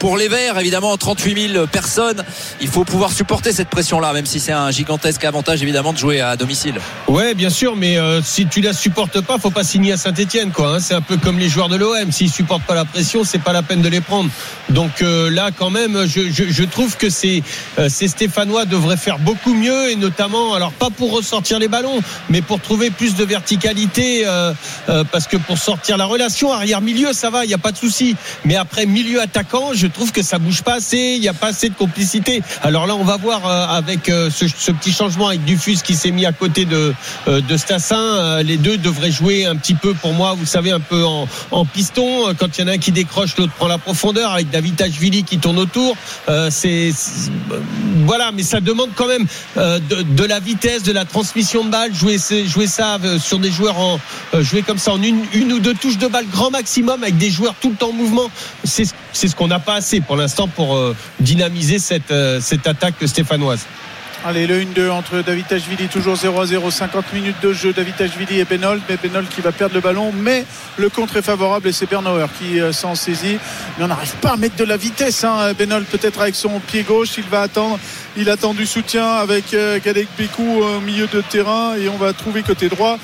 pour les Verts, évidemment, trente-huit mille personnes. Il faut pouvoir supporter cette pression-là, même si c'est un gigantesque avantage, évidemment, de jouer à domicile. Ouais, bien sûr, mais euh, si tu la supportes pas, faut pas signer à Saint-Etienne, quoi. Hein. C'est un peu comme les joueurs de l'O M. S'ils supportent pas la pression, c'est pas la peine de les prendre. Donc euh, là, quand même, je, je, je trouve que ces, euh, ces Stéphanois devraient faire beaucoup mieux, et notamment, alors pas pour ressortir les ballons, mais pour trouver plus de verticalité, euh, euh, parce que pour sortir la relation arrière-milieu, ça va, il y a pas de souci. Mais après milieu attaquant, je trouve que ça bouge pas assez, il y a pas assez de complicité. Alors là, on va voir euh, avec euh, ce, ce petit changement avec Dufus qui s'est mis à côté de euh, de Stassin, euh, les deux devraient jouer un petit peu, pour moi, vous savez, un peu en, en piston. Quand il y en a un qui décroche, l'autre prend la profondeur, avec Davitashvili qui tourne autour. Euh, c'est, c'est voilà, mais ça demande quand même euh, de, de la vitesse, de la transmission de balle, jouer jouer ça sur des joueurs en euh, jouer comme ça en une, une ou deux touches de balle grand maximum, avec des joueurs tout le temps en mouvement. C'est c'est ce qu'on n'a pas assez pour l'instant pour euh, dynamiser cette euh, cette attaque stéphanoise. Allez, le un deux entre Davitashvili, toujours zéro à zéro, cinquante minutes de jeu. Davitashvili et Benold, mais Benold qui va perdre le ballon, mais le contre est favorable et c'est Bernauer qui euh, s'en saisit. Mais on n'arrive pas à mettre de la vitesse, hein. Benold peut-être avec son pied gauche, il va attendre, il attend du soutien avec euh, Gadek Bekou au milieu de terrain, et on va trouver côté droit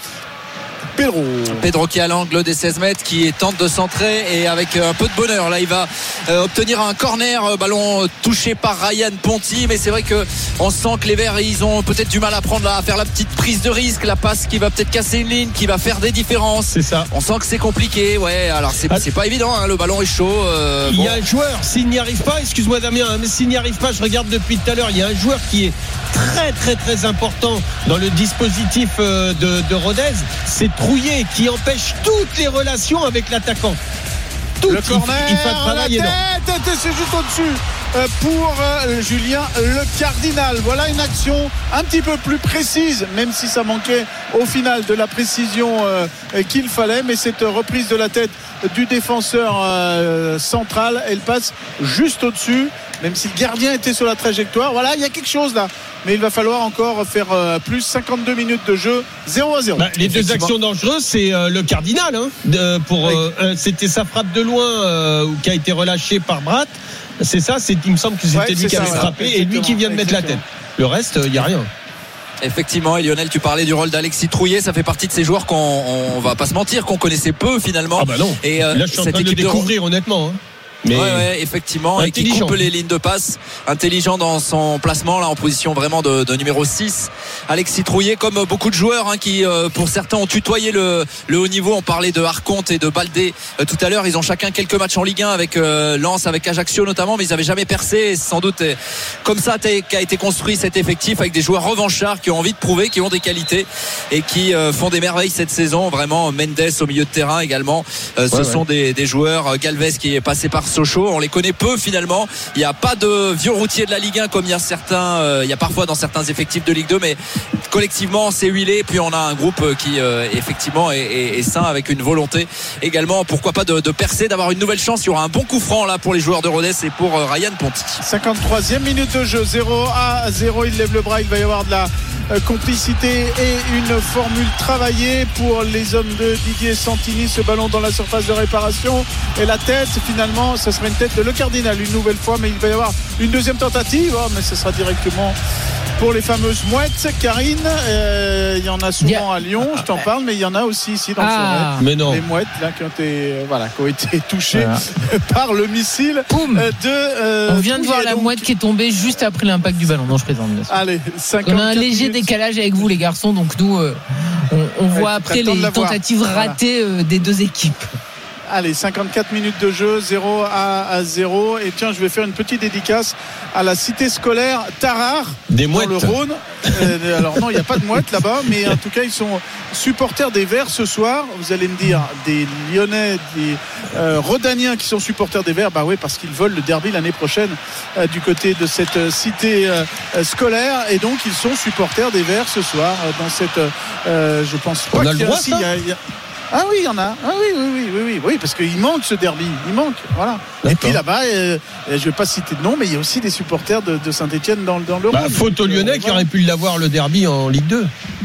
Pedro. Pedro qui est à l'angle des seize mètres, qui tente de centrer, et avec un peu de bonheur là il va euh, obtenir un corner, ballon touché par Ryan Ponti. Mais c'est vrai que on sent que les Verts, ils ont peut-être du mal à prendre à faire la petite prise de risque, la passe qui va peut-être casser une ligne, qui va faire des différences. C'est ça. On sent que c'est compliqué. Ouais, alors c'est, c'est pas évident, hein, le ballon est chaud. Euh, il bon. y a un joueur, s'il n'y arrive pas, excuse-moi Damien, mais s'il n'y arrive pas, je regarde depuis tout à l'heure, il y a un joueur qui est très très très important dans le dispositif de, de Rodez, c'est Trouillet, qui empêche toutes les relations avec l'attaquant. Tout, le corner, il, il fait un travail la tête, tête, c'est juste au-dessus euh, pour euh, Julien Le Cardinal. Voilà une action un petit peu plus précise, même si ça manquait au final de la précision euh, qu'il fallait, mais cette reprise de la tête du défenseur euh, central, elle passe juste au-dessus, même si le gardien était sur la trajectoire. Voilà, il y a quelque chose là, mais il va falloir encore faire euh, plus. Cinquante-deux minutes de jeu, zéro à zéro. Bah, les deux actions dangereuses, c'est euh, le Cardinal, hein, de, pour, oui. euh, c'était sa frappe de loin euh, qui a été relâchée par Bratt. C'est ça, c'est, il me semble que c'était ouais, lui qui avait ça, frappé, ouais, et lui qui vient de mettre la tête. Le reste, il n'y a rien. Effectivement, et Lionel, tu parlais du rôle d'Alexis Trouillet, ça fait partie de ces joueurs qu'on, on va pas se mentir, qu'on connaissait peu finalement. Ah bah non. Et euh, là, je suis en train de le découvrir, de... honnêtement. Hein. Mais ouais, ouais, effectivement, et qui coupe les lignes de passe, intelligent dans son placement là, en position vraiment de, de numéro six. Alexis Trouillet, comme beaucoup de joueurs hein, qui euh, pour certains ont tutoyé le, le haut niveau. On parlait de Arconte et de Baldé euh, tout à l'heure. Ils ont chacun quelques matchs en Ligue un avec euh, Lens, avec Ajaccio notamment, mais ils n'avaient jamais percé. Et c'est sans doute euh, comme ça qu'a été construit cet effectif, avec des joueurs revanchards qui ont envie de prouver, qui ont des qualités et qui euh, font des merveilles cette saison. Vraiment, Mendes au milieu de terrain également. Euh, ce ouais, sont ouais. Des, des joueurs. Galvez qui est passé par Sochaux, on les connaît peu finalement. Il n'y a pas de vieux routiers de la Ligue un comme il y a certains, euh, il y a parfois dans certains effectifs de Ligue deux, mais collectivement c'est huilé. Puis on a un groupe qui euh, effectivement est, est, est sain, avec une volonté également, pourquoi pas de, de percer, d'avoir une nouvelle chance. Il y aura un bon coup franc là pour les joueurs de Rodez et pour euh, Ryan Ponti. cinquante-troisième minute de jeu, zéro à zéro. Il lève le bras, il va y avoir de la euh, complicité et une formule travaillée pour les hommes de Didier Santini. Ce ballon dans la surface de réparation et la tête, finalement ça serait une tête de Le Cardinal une nouvelle fois, mais il va y avoir une deuxième tentative, oh, mais ce sera directement pour les fameuses mouettes. Karine, euh, il y en a souvent yeah. à Lyon, je t'en parle, mais il y en a aussi ici dans ah. le mais non. les mouettes là qui ont été, euh, voilà, qui ont été touchées voilà. par le missile Boum. de euh, on vient de voir la donc... mouette qui est tombée juste après l'impact du ballon. Non, je plaisante. Allez, on a un léger minutes. décalage avec vous les garçons, donc nous euh, on, on ouais, voit après les tentatives ratées voilà. euh, des deux équipes. Allez, cinquante-quatre minutes de jeu, zéro à zéro. Et tiens, je vais faire une petite dédicace à la cité scolaire Tarare, des dans mouettes. le Rhône. Euh, alors non, il n'y a pas de mouettes là-bas, mais en tout cas, ils sont supporters des Verts ce soir. Vous allez me dire, des Lyonnais, des euh, Rodaniens qui sont supporters des Verts. Bah oui, parce qu'ils veulent le derby l'année prochaine euh, du côté de cette euh, cité euh, scolaire. Et donc, ils sont supporters des Verts ce soir euh, dans cette. Euh, je pense pas On a qu'il le droit, y a, ça il y a, Ah oui, il y en a. Ah oui, oui, oui, oui, oui, oui, parce qu'il manque ce derby. Il manque, voilà. D'accord. Et puis là-bas, euh, je ne vais pas citer de nom, mais il y a aussi des supporters de, de Saint-Etienne dans, dans le bah, Rhône. Faute aux Lyonnais euh, qui voilà. auraient pu l'avoir le derby en Ligue deux.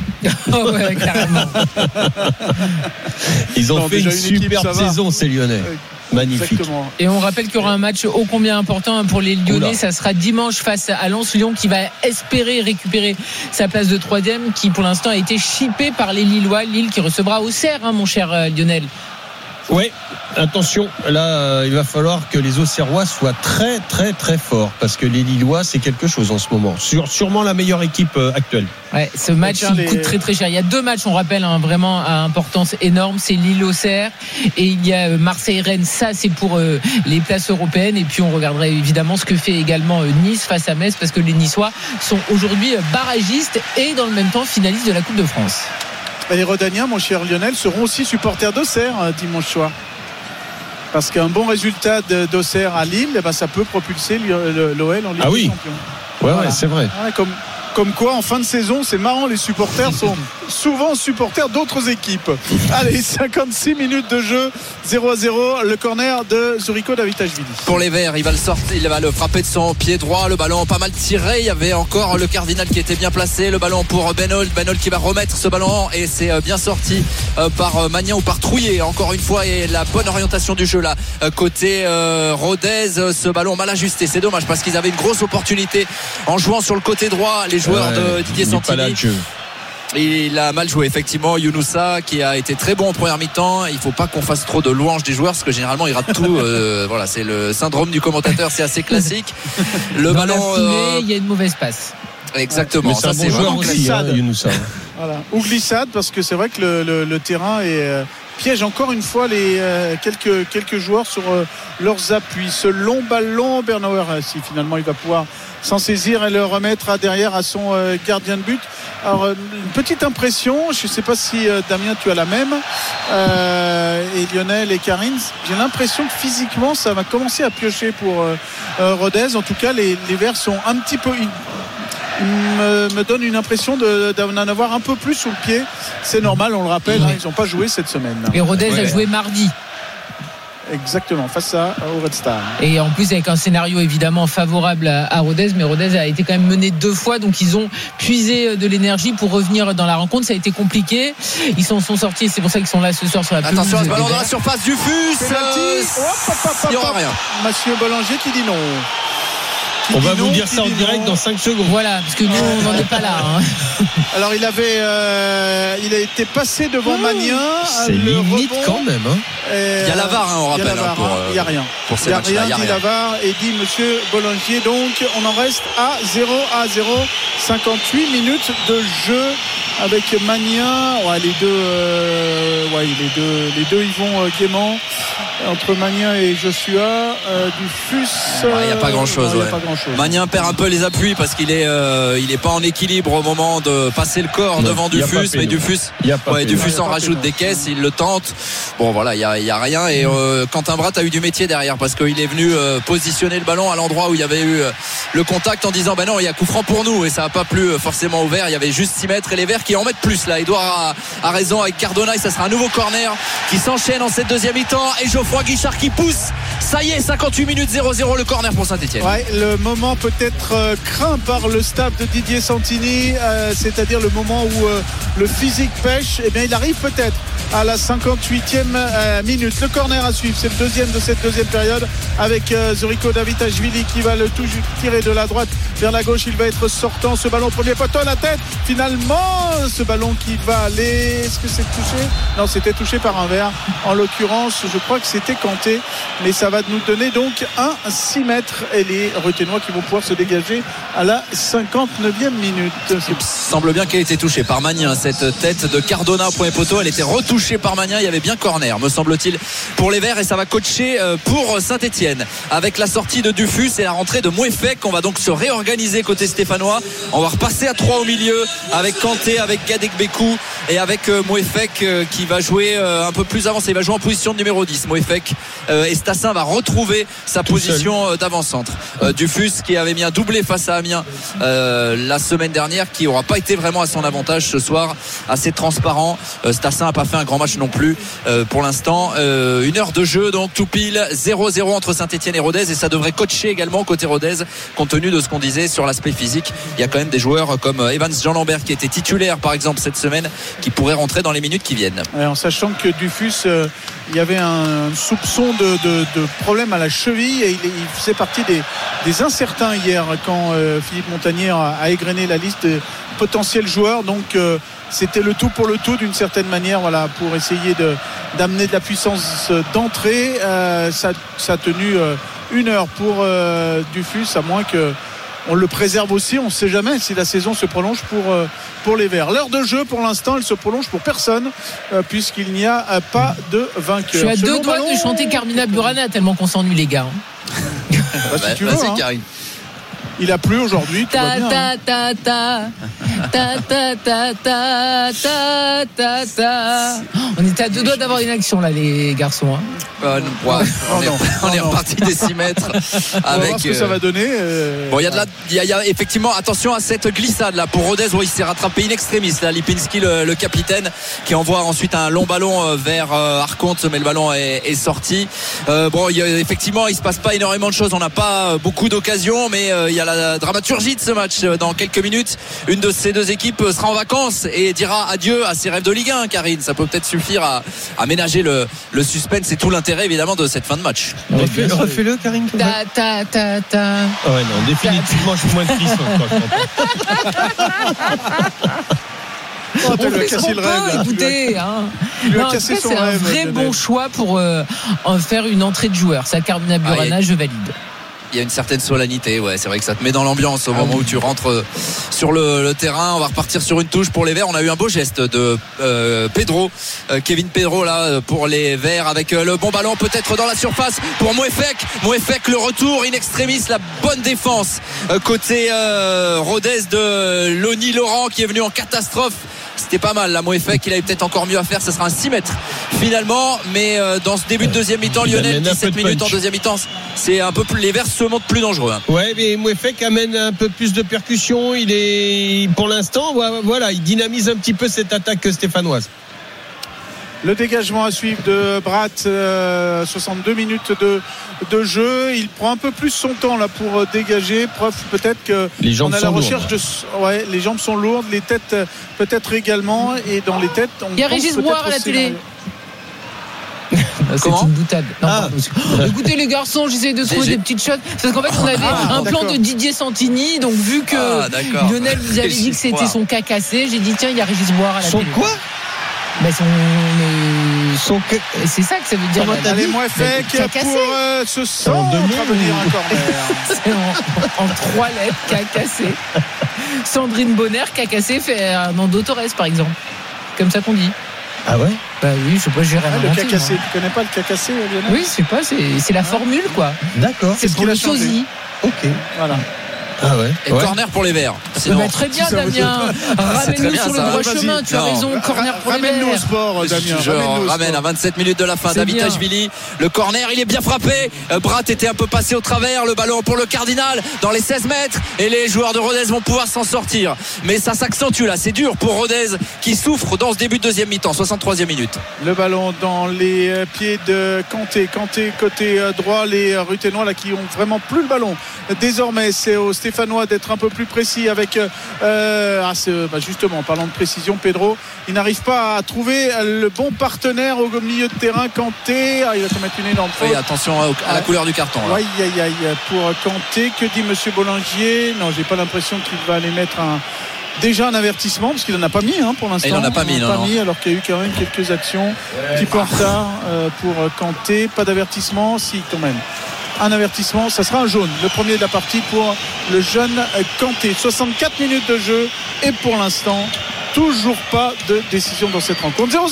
Oh ouais, carrément. Ils ont non, fait une, une superbe équipe, saison, ces Lyonnais. Magnifique. Exactement. Et on rappelle qu'il y aura un match ô combien important pour les Lyonnais. Oula. Ça sera dimanche face à Lens. Lyon qui va espérer récupérer sa place de troisième, qui pour l'instant a été chippée par les Lillois. Lille qui recevra Auxerre, hein, mon cher euh, Lionel. Oui, attention, là euh, il va falloir que les Auxerrois soient très très très forts, parce que les Lillois c'est quelque chose en ce moment. Sur, sûrement la meilleure équipe euh, actuelle. Ouais, ce match il les... coûte très très cher. Il y a deux matchs, on rappelle, hein, vraiment à importance énorme. C'est Lille-Auxerre et il y a Marseille-Rennes. Ça c'est pour euh, les places européennes. Et puis on regardera évidemment ce que fait également euh, Nice face à Metz, parce que les Niçois sont aujourd'hui euh, barragistes et dans le même temps finalistes de la Coupe de France. Les Rodaniens, mon cher Lionel, seront aussi supporters d'Auxerre euh, dimanche soir. Parce qu'un bon résultat d'Auxerre à Lille, eh ben, ça peut propulser l'O L en Ligue ah oui. des Champions. Ouais, voilà. ouais, c'est vrai. Ouais, comme, comme quoi, en fin de saison, c'est marrant, les supporters sont souvent supporters d'autres équipes. Allez, cinquante-six minutes de jeu, zéro à zéro, le corner de Zuriko Davitashvili. Pour les Verts, il va le sortir, il va le frapper de son pied droit, le ballon pas mal tiré, il y avait encore le Cardinal qui était bien placé, le ballon pour Benol, Benol qui va remettre ce ballon et c'est bien sorti par Magnan ou par Trouillet encore une fois, et la bonne orientation du jeu là côté euh, Rodez, ce ballon mal ajusté, c'est dommage parce qu'ils avaient une grosse opportunité en jouant sur le côté droit, les joueurs ouais, de Didier Santini. Il a mal joué effectivement, Younoussa qui a été très bon en première mi-temps. Il ne faut pas qu'on fasse trop de louanges des joueurs parce que généralement il rate tout. euh, voilà, c'est le syndrome du commentateur, c'est assez classique. Le Dans ballon, la foulée, il euh... y a une mauvaise passe. Exactement. Mais c'est ça, un bon c'est joueur aussi, hein, Younoussa. Voilà. Ou glissade, parce que c'est vrai que le, le, le terrain est, euh, piège encore une fois les euh, quelques quelques joueurs sur euh, leurs appuis. Ce long ballon, Bernauer, si finalement il va pouvoir s'en saisir et le remettre à derrière à son euh, gardien de but. Alors une petite impression, je ne sais pas si euh, Damien tu as la même, euh, et Lionel et Karine, j'ai l'impression que physiquement ça va commencer à piocher pour euh, euh, Rodez. En tout cas les, les Verts sont un petit peu, ils, ils me, me donnent une impression de, d'en avoir un peu plus sous le pied. C'est normal, on le rappelle, hein, ils n'ont pas joué cette semaine. Et Rodez ouais. a joué mardi. Exactement, face à, au Red Star. Et en plus avec un scénario évidemment favorable à, à Rodez, mais Rodez a été quand même mené deux fois, donc ils ont puisé de l'énergie pour revenir dans la rencontre. Ça a été compliqué, ils s'en sont sortis, c'est pour ça qu'ils sont là ce soir sur la pelouse. Attention à ce ballon dans la surface du Fus, euh, il n'y aura rien. Monsieur Bollanger qui dit non. On va vous dire ça en direct non. dans cinq secondes. Voilà, parce que nous on n'en est pas là. Hein. Alors il avait, euh, il a été passé devant Magnin. C'est limite rebond. Quand même. Hein. Et, il y a la V A R, hein, on rappelle. Il pour, n'y a rien. Pour ces il n'y a matchs-là, rien, dit la V A R et dit Monsieur Bollanger. Donc on en reste à zéro à zéro. cinquante-huit minutes de jeu avec Magnin. Ouais, les deux, euh, ouais, les deux, les deux, ils vont euh, gaiement. Entre Magnin et Joshua, euh, du Fus. Il euh, n'y a pas grand chose. Ouais. Magnin perd un peu les appuis parce qu'il est, euh, il est pas en équilibre au moment de passer le corps non, devant Dufus, mais Dufus, ouais, Dufus en rajoute des caisses, il le tente. Bon voilà, il y a, y a rien. Et euh, Quentin Bratt a eu du métier derrière parce qu'il est venu euh, positionner le ballon à l'endroit où il y avait eu euh, le contact en disant ben non, il y a coup franc pour nous, et ça n'a pas plu euh, forcément au Vert. Il y avait juste six mètres et les Verts qui en mettent plus là. Edouard a, a raison avec Cardona et ça sera un nouveau corner qui s'enchaîne en cette deuxième mi-temps et Geoffroy Guichard qui pousse. Ça y est, cinquante-huit minutes zéro zéro, le corner pour Saint-Etienne. Ouais, le moment peut-être euh, craint par le staff de Didier Santini, euh, c'est-à-dire le moment où euh, le physique pêche. Eh bien, il arrive peut-être à la cinquante-huitième euh, minute. Le corner à suivre, c'est le deuxième de cette deuxième période avec euh, Zuriko Davitashvili qui va le tout tirer de la droite vers la gauche. Il va être sortant. Ce ballon premier poteau à la tête. Finalement, ce ballon qui va aller. Est-ce que c'est touché? Non, c'était touché par un Vert. En l'occurrence, je crois que c'était Kanté, mais ça va nous donner donc un six mètres et les Ruténois qui vont pouvoir se dégager à la cinquante-neuvième minute. Il semble bien qu'elle a été touchée par Magnin, cette tête de Cardona au premier poteau, elle était retouchée par Magnin, il y avait bien corner me semble-t-il pour les Verts, et ça va coacher pour Saint-Etienne avec la sortie de Dufus et la rentrée de Mouefek. On va donc se réorganiser côté stéphanois, on va repasser à trois au milieu avec Kanté, avec Gadekbekou et avec Mouefek qui va jouer un peu plus avancé, il va jouer en position de numéro dix. Mouefek et Stassin va retrouver sa Tout position seul. d'avant-centre. Euh, Dufus qui avait mis un doublé face à Amiens euh, la semaine dernière, qui n'aura pas été vraiment à son avantage ce soir, assez transparent. euh, Stassin n'a pas fait un grand match non plus euh, pour l'instant. euh, une heure de jeu, donc tout pile zéro zéro entre Saint-Etienne et Rodez, et ça devrait coacher également côté Rodez, compte tenu de ce qu'on disait sur l'aspect physique. Il y a quand même des joueurs comme Evans Jean Lambert qui était titulaire par exemple cette semaine, qui pourraient rentrer dans les minutes qui viennent. Ouais, en sachant que Dufus, euh, il y avait un soupçon de, de, de problème à la cheville, et il, il faisait partie des, des incertains hier quand euh, Philippe Montagnier a, a égrené la liste de potentiels joueurs. Donc euh, c'était le tout pour le tout d'une certaine manière, voilà, pour essayer de, d'amener de la puissance d'entrée. euh, ça, ça a tenu euh, une heure pour euh, Dufus, à moins que on le préserve aussi, on ne sait jamais si la saison se prolonge pour, euh, pour les Verts. L'heure de jeu, pour l'instant, elle se prolonge pour personne, euh, puisqu'il n'y a euh, pas de vainqueur. Je suis à Ce deux long doigts ballon... de chanter Carmina Burana tellement qu'on s'ennuie, les gars. Bah, si tu veux, Vas-y, hein. Karine. Il a plu aujourd'hui, tout va Ta bien. ta hein. ta ta ta ta ta ta ta ta ta. On était à deux doigts d'avoir une action là, les garçons. Hein. Euh, ouais, on est, non, on est non, non. reparti des six mètres On va avec voir ce que euh, ça va donner. euh, Bon, il y a de la, il y a, il y a effectivement, attention à cette glissade là pour Rodez, où il s'est rattrapé in extremis là, Lipinski, le, le capitaine, qui envoie ensuite un long ballon vers euh, Arconte, mais le ballon est, est sorti. Euh, bon, il y a, effectivement, il se passe pas énormément de choses, on n'a pas beaucoup d'occasions, mais euh, il y a la dramaturgie de ce match. Dans quelques minutes, une de ces deux équipes sera en vacances et dira adieu à ses rêves de Ligue un. Karine, ça peut peut-être suffire à, à ménager le, le suspense. C'est tout l'intérêt évidemment de cette fin de match. Refais- Refais-le, Karine. Ta ta ta ta. Ah ouais, non, définitivement, je suis moins de frissons quand je t'entends. Oh, On tu lui as fait ce cassé qu'on le rêve. peut, là. écoutez. Hein. Tu lui as Non, en cassé tout cas, son c'est un rêve, vrai Lionel. bon choix pour euh, en faire une entrée de joueur. Ça, Carmina Burana, Ah, je valide. Il y a une certaine solennité, ouais, c'est vrai que ça te met dans l'ambiance au moment où tu rentres sur le, le terrain. On va repartir sur une touche pour les Verts. On a eu un beau geste de euh, Pedro, euh, Kevin Pedro là pour les Verts, avec euh, le bon ballon peut-être dans la surface pour Mouefek. Mouefek, le retour in extremis, la bonne défense euh, côté euh, Rodez de Loni Laurent, qui est venu en catastrophe. C'était pas mal, la Mouefek, il avait peut-être encore mieux à faire. Ça sera un six mètres finalement, mais euh, dans ce début de deuxième mi-temps, Lionel, dix-sept minutes en deuxième mi-temps, c'est un peu plus, les Verts se montrent plus dangereux. Hein. Ouais, mais Mouefek amène un peu plus de percussion. Il est, pour l'instant, voilà, il dynamise un petit peu cette attaque stéphanoise. Le dégagement à suivre de Brat, euh, soixante-deux minutes de, de jeu. Il prend un peu plus son temps là pour euh, dégager. Preuve peut-être que les jambes on a sont la recherche lourdes. de. Ouais, les jambes sont lourdes, les têtes euh, peut-être également. Et dans les têtes, on Il y a pense Régis peut-être Boire à au la télé. scénario. C'est Comment une boutade. Non, Ah. pardon. Écoutez les garçons, j'essaie de trouver J'ai- des petites choses. Parce qu'en fait, on avait Ah, un plan d'accord. de Didier Santini. Donc vu que Ah, d'accord. Lionel vous avait dit que c'était Régis son cas cassé, j'ai dit tiens, il y a Régis Boire à la Son télé. quoi Ben, son, euh, Son que- c'est ça que ça veut dire. Comment là. t'as Allez, dit Mouefek Qu'a pour cassé. euh, ce En centre deux mots, à venir ou- un corner. C'est en, en trois lettres, qu'a cassé. Sandrine Bonner, qu'a cassé Fernando Torres, par exemple. Comme ça qu'on dit. Ah ouais. Bah oui, je sais pas, j'ai rien Ah, le inventé, cacassé, moi. tu connais pas le cacassé, Lionel? Oui, je sais pas, c'est, c'est la formule, quoi. D'accord. C'est ce pour qu'il le a changé. sosie. Ok. Voilà. Ah ouais. Et Ouais. corner pour les Verts. Eh Sinon, ben, très bien, si ça vous Damien. très Ramène-nous bien, sur le ça. droit Vas-y. chemin. Tu as Non. raison. Corner pour les Ramène-nous au Verts. sport, Damien. je Ramène-nous au ramène sport. à vingt-sept minutes de la fin. C'est David bien. Tachvili, le corner, il est bien frappé. Euh, Brat était un peu passé au travers. Le ballon pour le Cardinal dans les seize mètres. Et les joueurs de Rodez vont pouvoir s'en sortir. Mais ça s'accentue là. C'est dur pour Rodez qui souffre dans ce début de deuxième mi-temps. soixante-troisième minute. Le ballon dans les euh, pieds de Kanté. Kanté côté euh, droit. Les euh, Ruténois là qui ont vraiment plus le ballon. Désormais, c'est aux Stéphanois d'être un peu plus précis avec. Euh, ah, c'est, bah, justement, en parlant de précision, Pedro, il n'arrive pas à trouver le bon partenaire au milieu de terrain. Kanté, ah, il va commettre une énorme faute. Oui, attention à, à la couleur du carton. Là. Aïe aïe aïe pour Kanté. Que dit Monsieur Bollinger? Non, j'ai pas l'impression qu'il va aller mettre un. Déjà un avertissement, parce qu'il n'en a pas mis hein, pour l'instant. Et il n'en a pas mis, en non, non. mis, alors qu'il y a eu quand même quelques actions. Petit peu en retard euh, pour Kanté. Pas d'avertissement, si quand même. Un avertissement, ça sera un jaune. Le premier de la partie pour le jeune Kanté. soixante-quatre minutes de jeu et pour l'instant, toujours pas de décision dans cette rencontre. zéro zéro.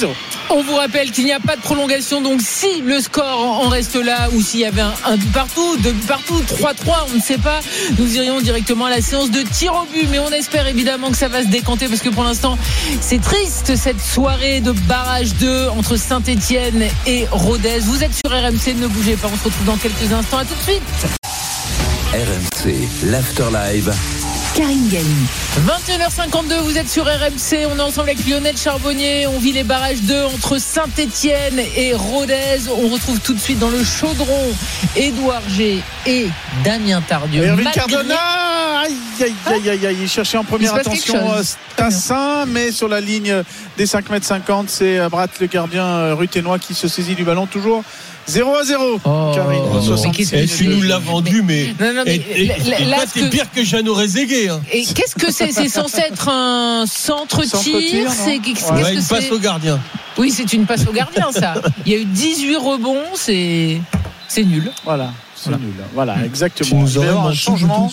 On vous rappelle qu'il n'y a pas de prolongation, donc si le score en reste là ou s'il y avait un, un but partout, deux buts partout, trois trois, on ne sait pas, nous irions directement à la séance de tir au but, mais on espère évidemment que ça va se décanter parce que pour l'instant c'est triste cette soirée de barrage deux entre Saint-Etienne et Rodez. Vous êtes sur R M C, ne bougez pas, on se retrouve dans quelques instants, à tout de suite. R M C, l'After Live. Karine Galli. vingt et une heures cinquante-deux, vous êtes sur R M C, on est ensemble avec Lionel Charbonnier, on vit les barrages deux entre Saint-Etienne et Rodez. On retrouve tout de suite dans le chaudron Édouard G et Damien Tardieu. Erwin Cardona, aïe aïe aïe aïe aïe, il cherchait en première attention Tassin, mais sur la ligne des cinq mètres cinquante, c'est Brat le gardien ruténois qui se saisit du ballon, toujours zéro à zéro. Oh, Karine, oh, et tu nous l'as vendu, mais, mais, non, non, mais et, et, et là, t'es que... pire que Jeannot Rézégué. Hein. Et qu'est-ce que c'est? C'est censé être un centre-tir. C'est qu'est-ce ouais, que une c'est passe au gardien. Oui, c'est une passe au gardien, ça. Il y a eu dix-huit rebonds, c'est c'est nul. Voilà, c'est voilà. nul. Voilà, exactement. Tu nous aurais un changement.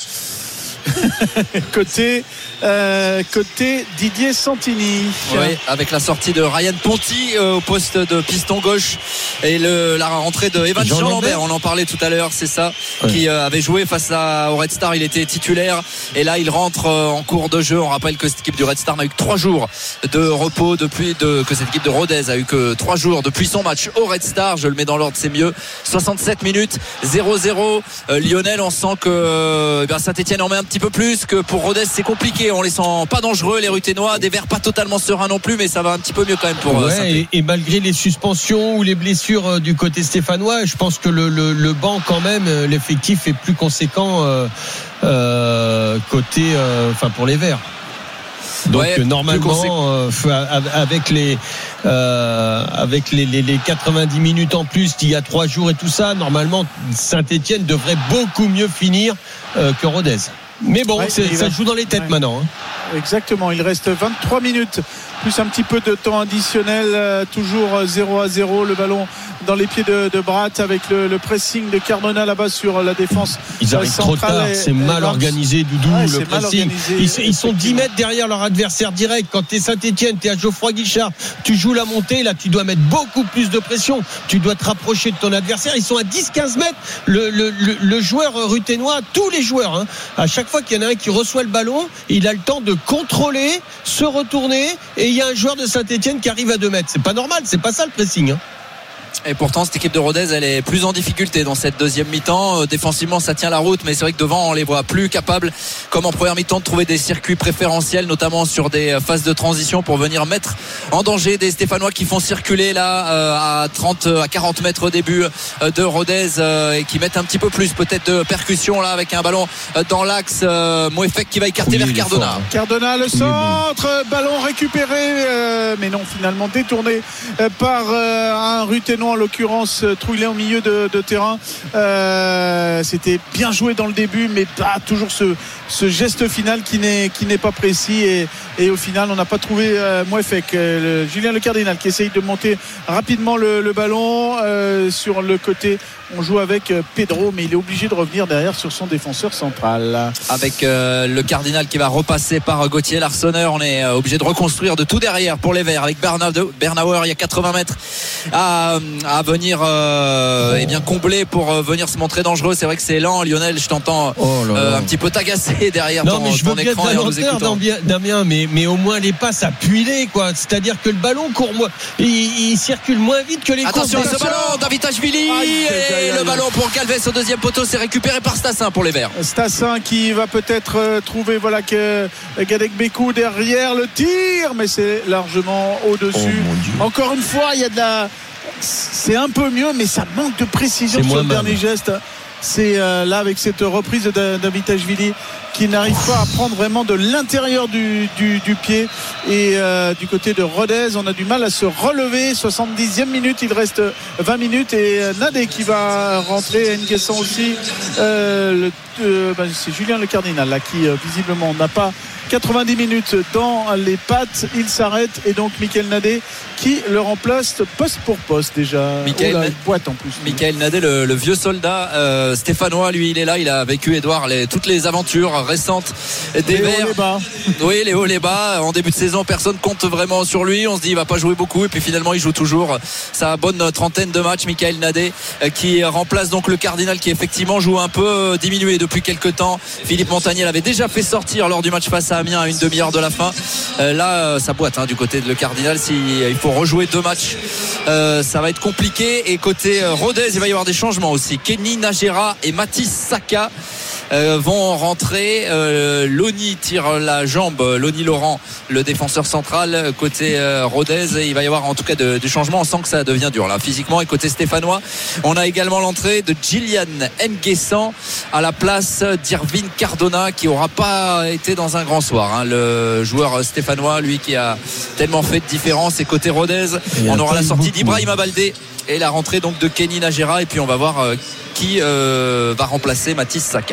côté euh, côté Didier Santini. Oui, avec la sortie de Ryan Ponty euh, au poste de piston gauche et le, la rentrée de Evan Jean, Jean Lambert, on en parlait tout à l'heure, c'est ça, ouais. qui euh, avait joué face à, au Red Star, il était titulaire et là il rentre euh, en cours de jeu. On rappelle que cette équipe du Red Star n'a eu que trois jours de repos depuis de, que cette équipe de Rodez a eu que trois jours depuis son match au Red Star. Je le mets dans l'ordre, c'est mieux. soixante-sept minutes, zéro zéro. euh, Lionel, on sent que euh, eh Saint-Etienne en met un petit peu plus, que pour Rodez c'est compliqué, on les sent pas dangereux les Ruténois, des Verts pas totalement sereins non plus, mais ça va un petit peu mieux quand même pour ouais, Saint-Etienne. et, et malgré les suspensions ou les blessures du côté stéphanois, je pense que le, le, le banc quand même, l'effectif est plus conséquent euh, euh, côté euh, enfin pour les Verts. Donc ouais, normalement euh, avec les euh, avec les, les, les quatre-vingt-dix minutes en plus d'il y a trois jours et tout ça, normalement Saint-Etienne devrait beaucoup mieux finir euh, que Rodez. Mais bon, ouais, c'est, ça va... joue dans les têtes ouais. maintenant. Hein. Exactement, il reste vingt-trois minutes plus un petit peu de temps additionnel, euh, toujours zéro à zéro, le ballon dans les pieds de, de Brat avec le, le pressing de Cardona là-bas sur la défense. Ils arrivent trop tard, et, c'est mal organisé, Doudou, ouais, le pressing. Ils, ils sont dix mètres derrière leur adversaire direct. Quand tu es Saint-Etienne, tu es à Geoffroy Guichard, tu joues la montée, là tu dois mettre beaucoup plus de pression, tu dois te rapprocher de ton adversaire. Ils sont à dix à quinze mètres, le, le, le, le joueur ruténois, tous les joueurs, hein, à chaque fois qu'il y en a un qui reçoit le ballon, il a le temps de contrôler, se retourner, et il y a un joueur de Saint-Etienne qui arrive à deux mètres. C'est pas normal, c'est pas ça le pressing, hein. Et pourtant cette équipe de Rodez, elle est plus en difficulté dans cette deuxième mi-temps. euh, défensivement ça tient la route, mais c'est vrai que devant on les voit plus capables comme en première mi-temps de trouver des circuits préférentiels, notamment sur des phases de transition pour venir mettre en danger des Stéphanois qui font circuler là euh, à trente à quarante mètres au début euh, de Rodez euh, et qui mettent un petit peu plus peut-être de percussion là avec un ballon euh, dans l'axe. euh, Moefek qui va écarter oui, vers Cardona fort, hein. Cardona le centre, oui, bon. Ballon récupéré euh, mais non, finalement détourné euh, par euh, un Ruténois, en l'occurrence Trouillet au milieu de, de terrain. Euh, c'était bien joué dans le début, mais pas toujours ce, ce geste final qui n'est, qui n'est pas précis, et, et au final on n'a pas trouvé euh, Moefek, euh, Julien Le Cardinal qui essaye de monter rapidement le, le ballon euh, sur le côté. On joue avec Pedro, mais il est obligé de revenir derrière sur son défenseur central. Avec euh, le Cardinal qui va repasser par Gauthier Larsonneur. On est euh, obligé de reconstruire de tout derrière pour les Verts. Avec Bernauer, il y a quatre-vingts mètres à, à venir euh, eh bien combler pour euh, venir se montrer dangereux. C'est vrai que c'est lent. Lionel, je t'entends oh là là. Euh, un petit peu t'agacer derrière non, ton, mais je ton veux écran bien et en nous écoutant. Damien, mais, mais au moins les passes appuyées, quoi. C'est-à-dire que le ballon court moins, il, il circule moins vite que les courses. Attention, ce ballon, Davitashvili. Et le ballon pour Calves au deuxième poteau, c'est récupéré par Stassin pour les Verts. Stassin qui va peut-être euh, trouver voilà que Gadek Bekou derrière le tir, mais c'est largement au-dessus. Oh, encore une fois, il y a de la, c'est un peu mieux, mais ça manque de précision sur le dernier geste. C'est euh, là avec cette reprise de Davitashvili qui n'arrive pas à prendre vraiment de l'intérieur du, du, du pied, et euh, du côté de Rodez on a du mal à se relever. soixante-dixième minute, il reste vingt minutes, et euh, Nadé qui va rentrer, Nguessan aussi, euh, le, euh, bah, c'est Julien Le Cardinal là qui euh, visiblement n'a pas quatre-vingt-dix minutes dans les pattes. Il s'arrête, et donc Mickaël Nadé qui le remplace poste pour poste déjà. Mickaël, oh là, boîte en plus. Mickaël Nadé, le, le vieux soldat euh, euh, stéphanois, lui, il est là. Il a vécu, Edouard, les, toutes les aventures récentes des les Verts. hauts, les bas. Oui, les hauts, les bas. En début de saison, personne compte vraiment sur lui. On se dit, il va pas jouer beaucoup. Et puis finalement, il joue toujours sa bonne trentaine de matchs. Michael Nadé, euh, qui remplace donc le Cardinal, qui effectivement joue un peu euh, diminué depuis quelques temps. Philippe Montagnier l'avait déjà fait sortir lors du match face à Amiens à une demi-heure de la fin. Euh, là, euh, ça boite hein, du côté de le Cardinal. Si, euh, il faut rejouer deux matchs, euh, ça va être compliqué. Et côté euh, Rodez, il va y avoir des changements aussi. Kenny Najera et Mathis Saka Euh, vont rentrer. euh, Loni tire la jambe, Loni Laurent, le défenseur central. Côté euh, Rodez, il va y avoir en tout cas de, du changement. On sent que ça devient dur là physiquement. Et côté stéphanois, on a également l'entrée de Gillian Nguessan à la place d'Irvine Cardona, qui aura pas été dans un grand soir hein. Le joueur stéphanois, lui qui a tellement fait de différence. Et côté Rodez, on aura la sortie d'Ibrahima Baldé et la rentrée donc de Kenny Najera. Et puis on va voir euh, qui euh, va remplacer Mathis Saka.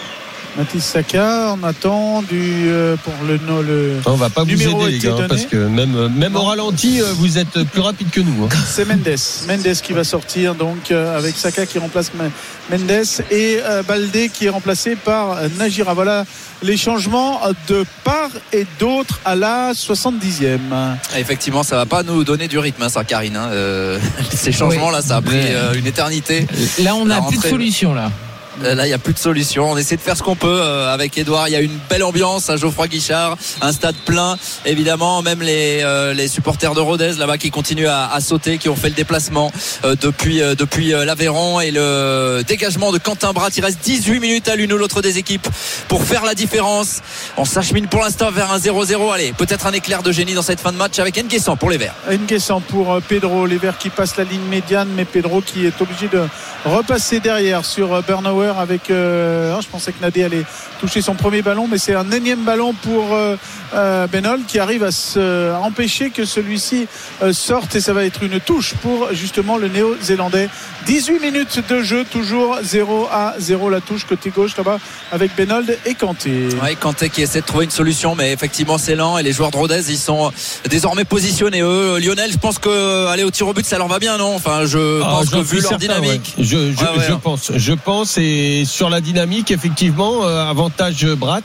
Mathis Saka, on attend du euh, pour le, no, le on va pas vous aider les gars donné. Parce que même, même au ralenti vous êtes plus rapide que nous hein. C'est Mendes Mendes qui va sortir donc euh, avec Saka qui remplace Mendes et euh, Baldé qui est remplacé par euh, Najira. Voilà les changements de part et d'autre à la soixante-dixième. Effectivement, ça va pas nous donner du rythme hein, ça Karine hein. euh, ces changements oui. là ça a pris euh, une éternité. Là on n'a plus de solution là. Là il n'y a plus de solution, on essaie de faire ce qu'on peut euh, avec Edouard. Il y a une belle ambiance à Geoffroy Guichard, un stade plein évidemment, même les, euh, les supporters de Rodez là-bas qui continuent à, à sauter, qui ont fait le déplacement euh, depuis, euh, depuis euh, l'Aveyron. Et le dégagement de Quentin Bratt, il reste dix-huit minutes à l'une ou l'autre des équipes pour faire la différence. On s'achemine pour l'instant vers un zéro zéro. Allez, peut-être un éclair de génie dans cette fin de match avec Nguessan pour les Verts. Nguessan pour Pedro, les Verts qui passent la ligne médiane, mais Pedro qui est obligé de repasser derrière sur Bernauer avec euh, je pensais que Nadé allait toucher son premier ballon, mais c'est un énième ballon pour euh, euh, Benol qui arrive à, se, à empêcher que celui-ci euh, sorte, et ça va être une touche pour justement le néo-zélandais. Dix-huit minutes de jeu, toujours zéro à zéro la touche côté gauche là-bas avec Benold et Kanté. Oui, Kanté qui essaie de trouver une solution, mais effectivement c'est lent et les joueurs de Rodez ils sont désormais positionnés. Eux, Lionel, je pense que aller au tir au but ça leur va bien, non? Enfin, je ah, pense que vu leur certain, dynamique, ouais. je, je, ah, ouais, je pense, je pense et sur la dynamique effectivement euh, avantage Bratt.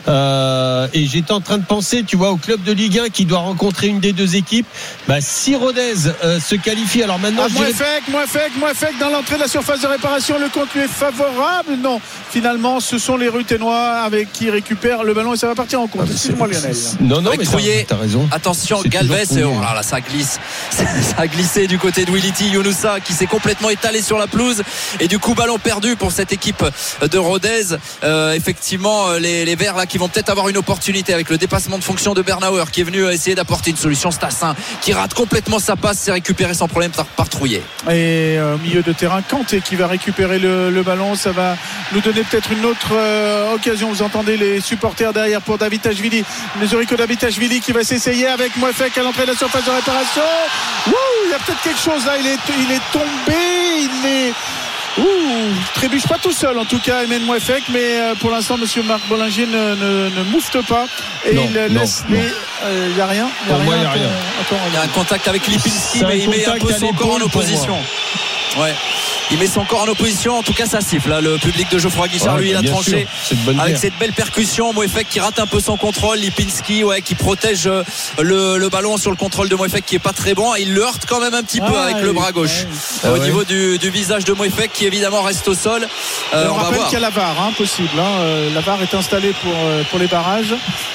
Euh, et j'étais en train de penser, tu vois, au club de Ligue un qui doit rencontrer une des deux équipes. Bah, si Rodez euh, se qualifie, alors maintenant. Ah, Mouefek, Mouefek, Mouefek dans l'entrée de la surface de réparation, le compte lui est favorable. Non, finalement, ce sont les Ruténois avec qui récupèrent le ballon et ça va partir en compte. Ah, excuse-moi, Lionel. Non, non, avec mais Trouillet, t'as, t'as raison. Attention, Galvez, oh là là, ça glisse, ça a glissé du côté de Wility Younoussa qui s'est complètement étalé sur la pelouse et du coup ballon perdu pour cette équipe de Rodez. Euh, effectivement, les, les Verts là qui vont peut-être avoir une opportunité avec le dépassement de fonction de Bernauer qui est venu essayer d'apporter une solution. Stassin qui rate complètement sa passe, s'est récupéré sans problème par, par Trouillet. Et euh, au milieu de terrain, Kanté qui va récupérer le, le ballon. Ça va nous donner peut-être une autre euh, occasion. Vous entendez les supporters derrière pour Davitashvili, Nezorico Davitashvili qui va s'essayer avec Mouefek à l'entrée de la surface de réparation. Ouh, il y a peut-être quelque chose là. Il est, il est tombé, il est Ouh, trébuche pas tout seul en tout cas, Emen Mouefek, mais euh, pour l'instant monsieur Marc Bollinger ne, ne, ne moufte pas et non, il non, laisse les. Il euh, n'y a rien. Il y a, rien, moi, y a rien. Attends, il y a un contact avec Lipinski, mais il met un peu son corps en opposition. Ouais. Il met son corps en opposition, en tout cas ça siffle là. Le public de Geoffroy Guichard, ouais, lui il a tranché avec guerre. Cette belle percussion. Mouefek qui rate un peu son contrôle, Lipinski ouais, qui protège le, le ballon sur le contrôle de Mouefek qui est pas très bon, il le heurte quand même un petit ah, peu avec le bras gauche ouais. au ah, niveau ouais. du, du visage de Mouefek qui évidemment reste au sol. euh, on, on rappelle qu'il y a la V A R hein, possible hein. euh, la V A R est installée pour, euh, pour les barrages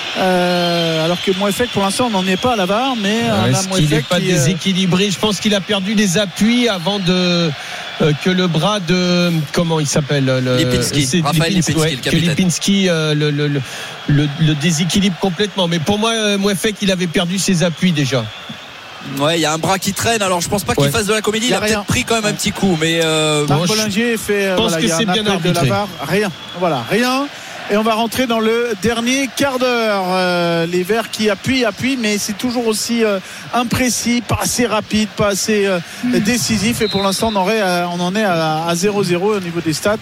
euh, alors que Mouefek pour l'instant on n'en est pas à la V A R, mais ouais, on a Mouefek il n'est pas qui, déséquilibré. Je pense qu'il a perdu des appuis avant de Euh, que le bras de comment il s'appelle le, Lipinski, c'est Raphaël Lipinski, ouais, le que capitaine. Lipinski euh, le, le, le, le déséquilibre complètement, mais pour moi euh, Mouefek il avait perdu ses appuis déjà. Ouais, il y a un bras qui traîne. Alors je pense pas qu'il ouais. fasse de la comédie. Il a, il a peut-être pris quand même un petit coup, mais euh, Marc Bollinger fait. Je pense voilà, que c'est bien arbitré. Rien, voilà, rien. Et on va rentrer dans le dernier quart d'heure. Euh, les Verts qui appuient, appuient, mais c'est toujours aussi euh, imprécis, pas assez rapide, pas assez euh, mmh. décisif. Et pour l'instant, on, aurait, euh, on en est à, à zéro zéro au niveau des stats.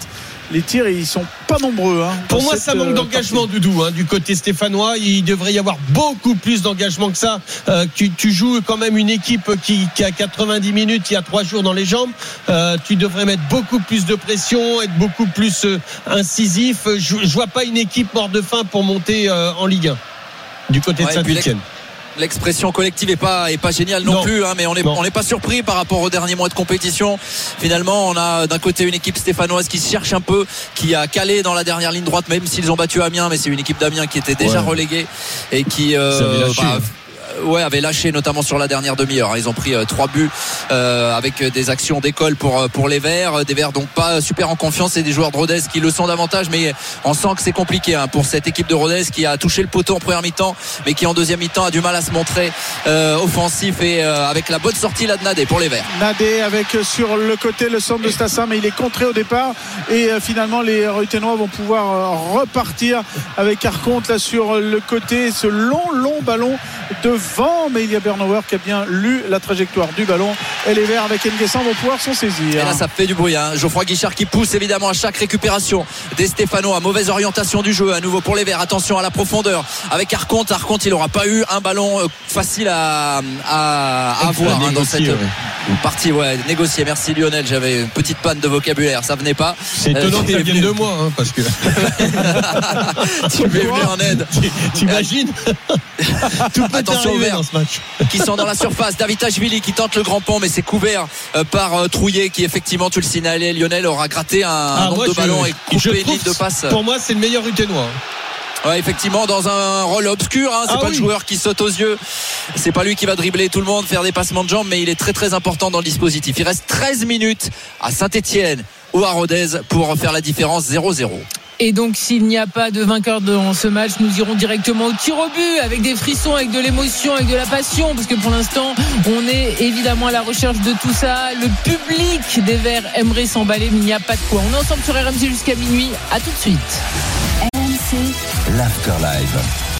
les tirs, ils sont pas nombreux. Hein, Pour moi, ça manque euh, d'engagement, partie. Doudou, hein, du côté stéphanois. Il devrait y avoir beaucoup plus d'engagement que ça. Euh, tu, tu joues quand même une équipe qui, qui a quatre-vingt-dix minutes, il y a trois jours dans les jambes. Euh, tu devrais mettre beaucoup plus de pression, être beaucoup plus euh, incisif. Je, je vois pas une équipe morte de faim pour monter euh, en Ligue un du côté ouais, de Saint-Etienne. L'expression collective est pas est pas géniale non, non. plus hein, mais on est non. on n'est pas surpris par rapport au dernier mois de compétition. Finalement, on a d'un côté une équipe stéphanoise qui se cherche un peu, qui a calé dans la dernière ligne droite, même s'ils ont battu Amiens, mais c'est une équipe d'Amiens qui était déjà ouais. reléguée et qui euh, ouais, avait lâché notamment sur la dernière demi-heure. Ils ont pris euh, trois buts euh, avec des actions d'école pour pour les Verts, des Verts donc pas super en confiance, et des joueurs de Rodez qui le sont davantage, mais on sent que c'est compliqué hein, pour cette équipe de Rodez qui a touché le poteau en première mi-temps, mais qui en deuxième mi-temps a du mal à se montrer euh, offensif et euh, avec la bonne sortie là de Nadé pour les Verts. Nadé avec sur le côté le centre de Stassin, mais il est contré au départ et euh, finalement les Ruténois vont pouvoir euh, repartir avec Arconte là sur le côté, ce long long ballon devant, mais il y a Bernauer qui a bien lu la trajectoire du ballon et les Verts avec Nguessan vont pouvoir s'en saisir. Et là ça fait du bruit hein. Geoffroy Guichard qui pousse évidemment à chaque récupération des Stéphanois. Mauvaise orientation du jeu à nouveau pour les Verts. Attention à la profondeur avec Arconte. Arconte il n'aura pas eu un ballon facile à, à, à avoir hein, dans cette ouais. partie ouais, négocié. Merci Lionel, j'avais une petite panne de vocabulaire, ça venait pas. C'est étonnant euh, que ça vienne de moi hein, parce que tu m'es venu en aide. T'imagines tout peut attention aux Verts dans ce match. Qui sont dans la surface. Davitashvili qui tente le grand pont, mais c'est couvert euh, par euh, Trouillet qui effectivement, tu le signalais Lionel, aura gratté un, ah, nombre moi, de je, ballons et coupé une ligne de passe. Pour moi c'est le meilleur Ruténois. Ouais, effectivement, dans un rôle obscur, hein, c'est ah pas oui. le joueur qui saute aux yeux, c'est pas lui qui va dribbler tout le monde, faire des passements de jambes, mais il est très très important dans le dispositif. Il reste treize minutes à Saint-Etienne ou à Rodez pour faire la différence zéro zéro. Et donc s'il n'y a pas de vainqueur dans ce match, nous irons directement au tir au but avec des frissons, avec de l'émotion, avec de la passion, parce que pour l'instant on est évidemment à la recherche de tout ça. Le public des Verts aimerait s'emballer, mais il n'y a pas de quoi. On est ensemble sur R M C jusqu'à minuit. À tout de suite. R M C l'Afterlive.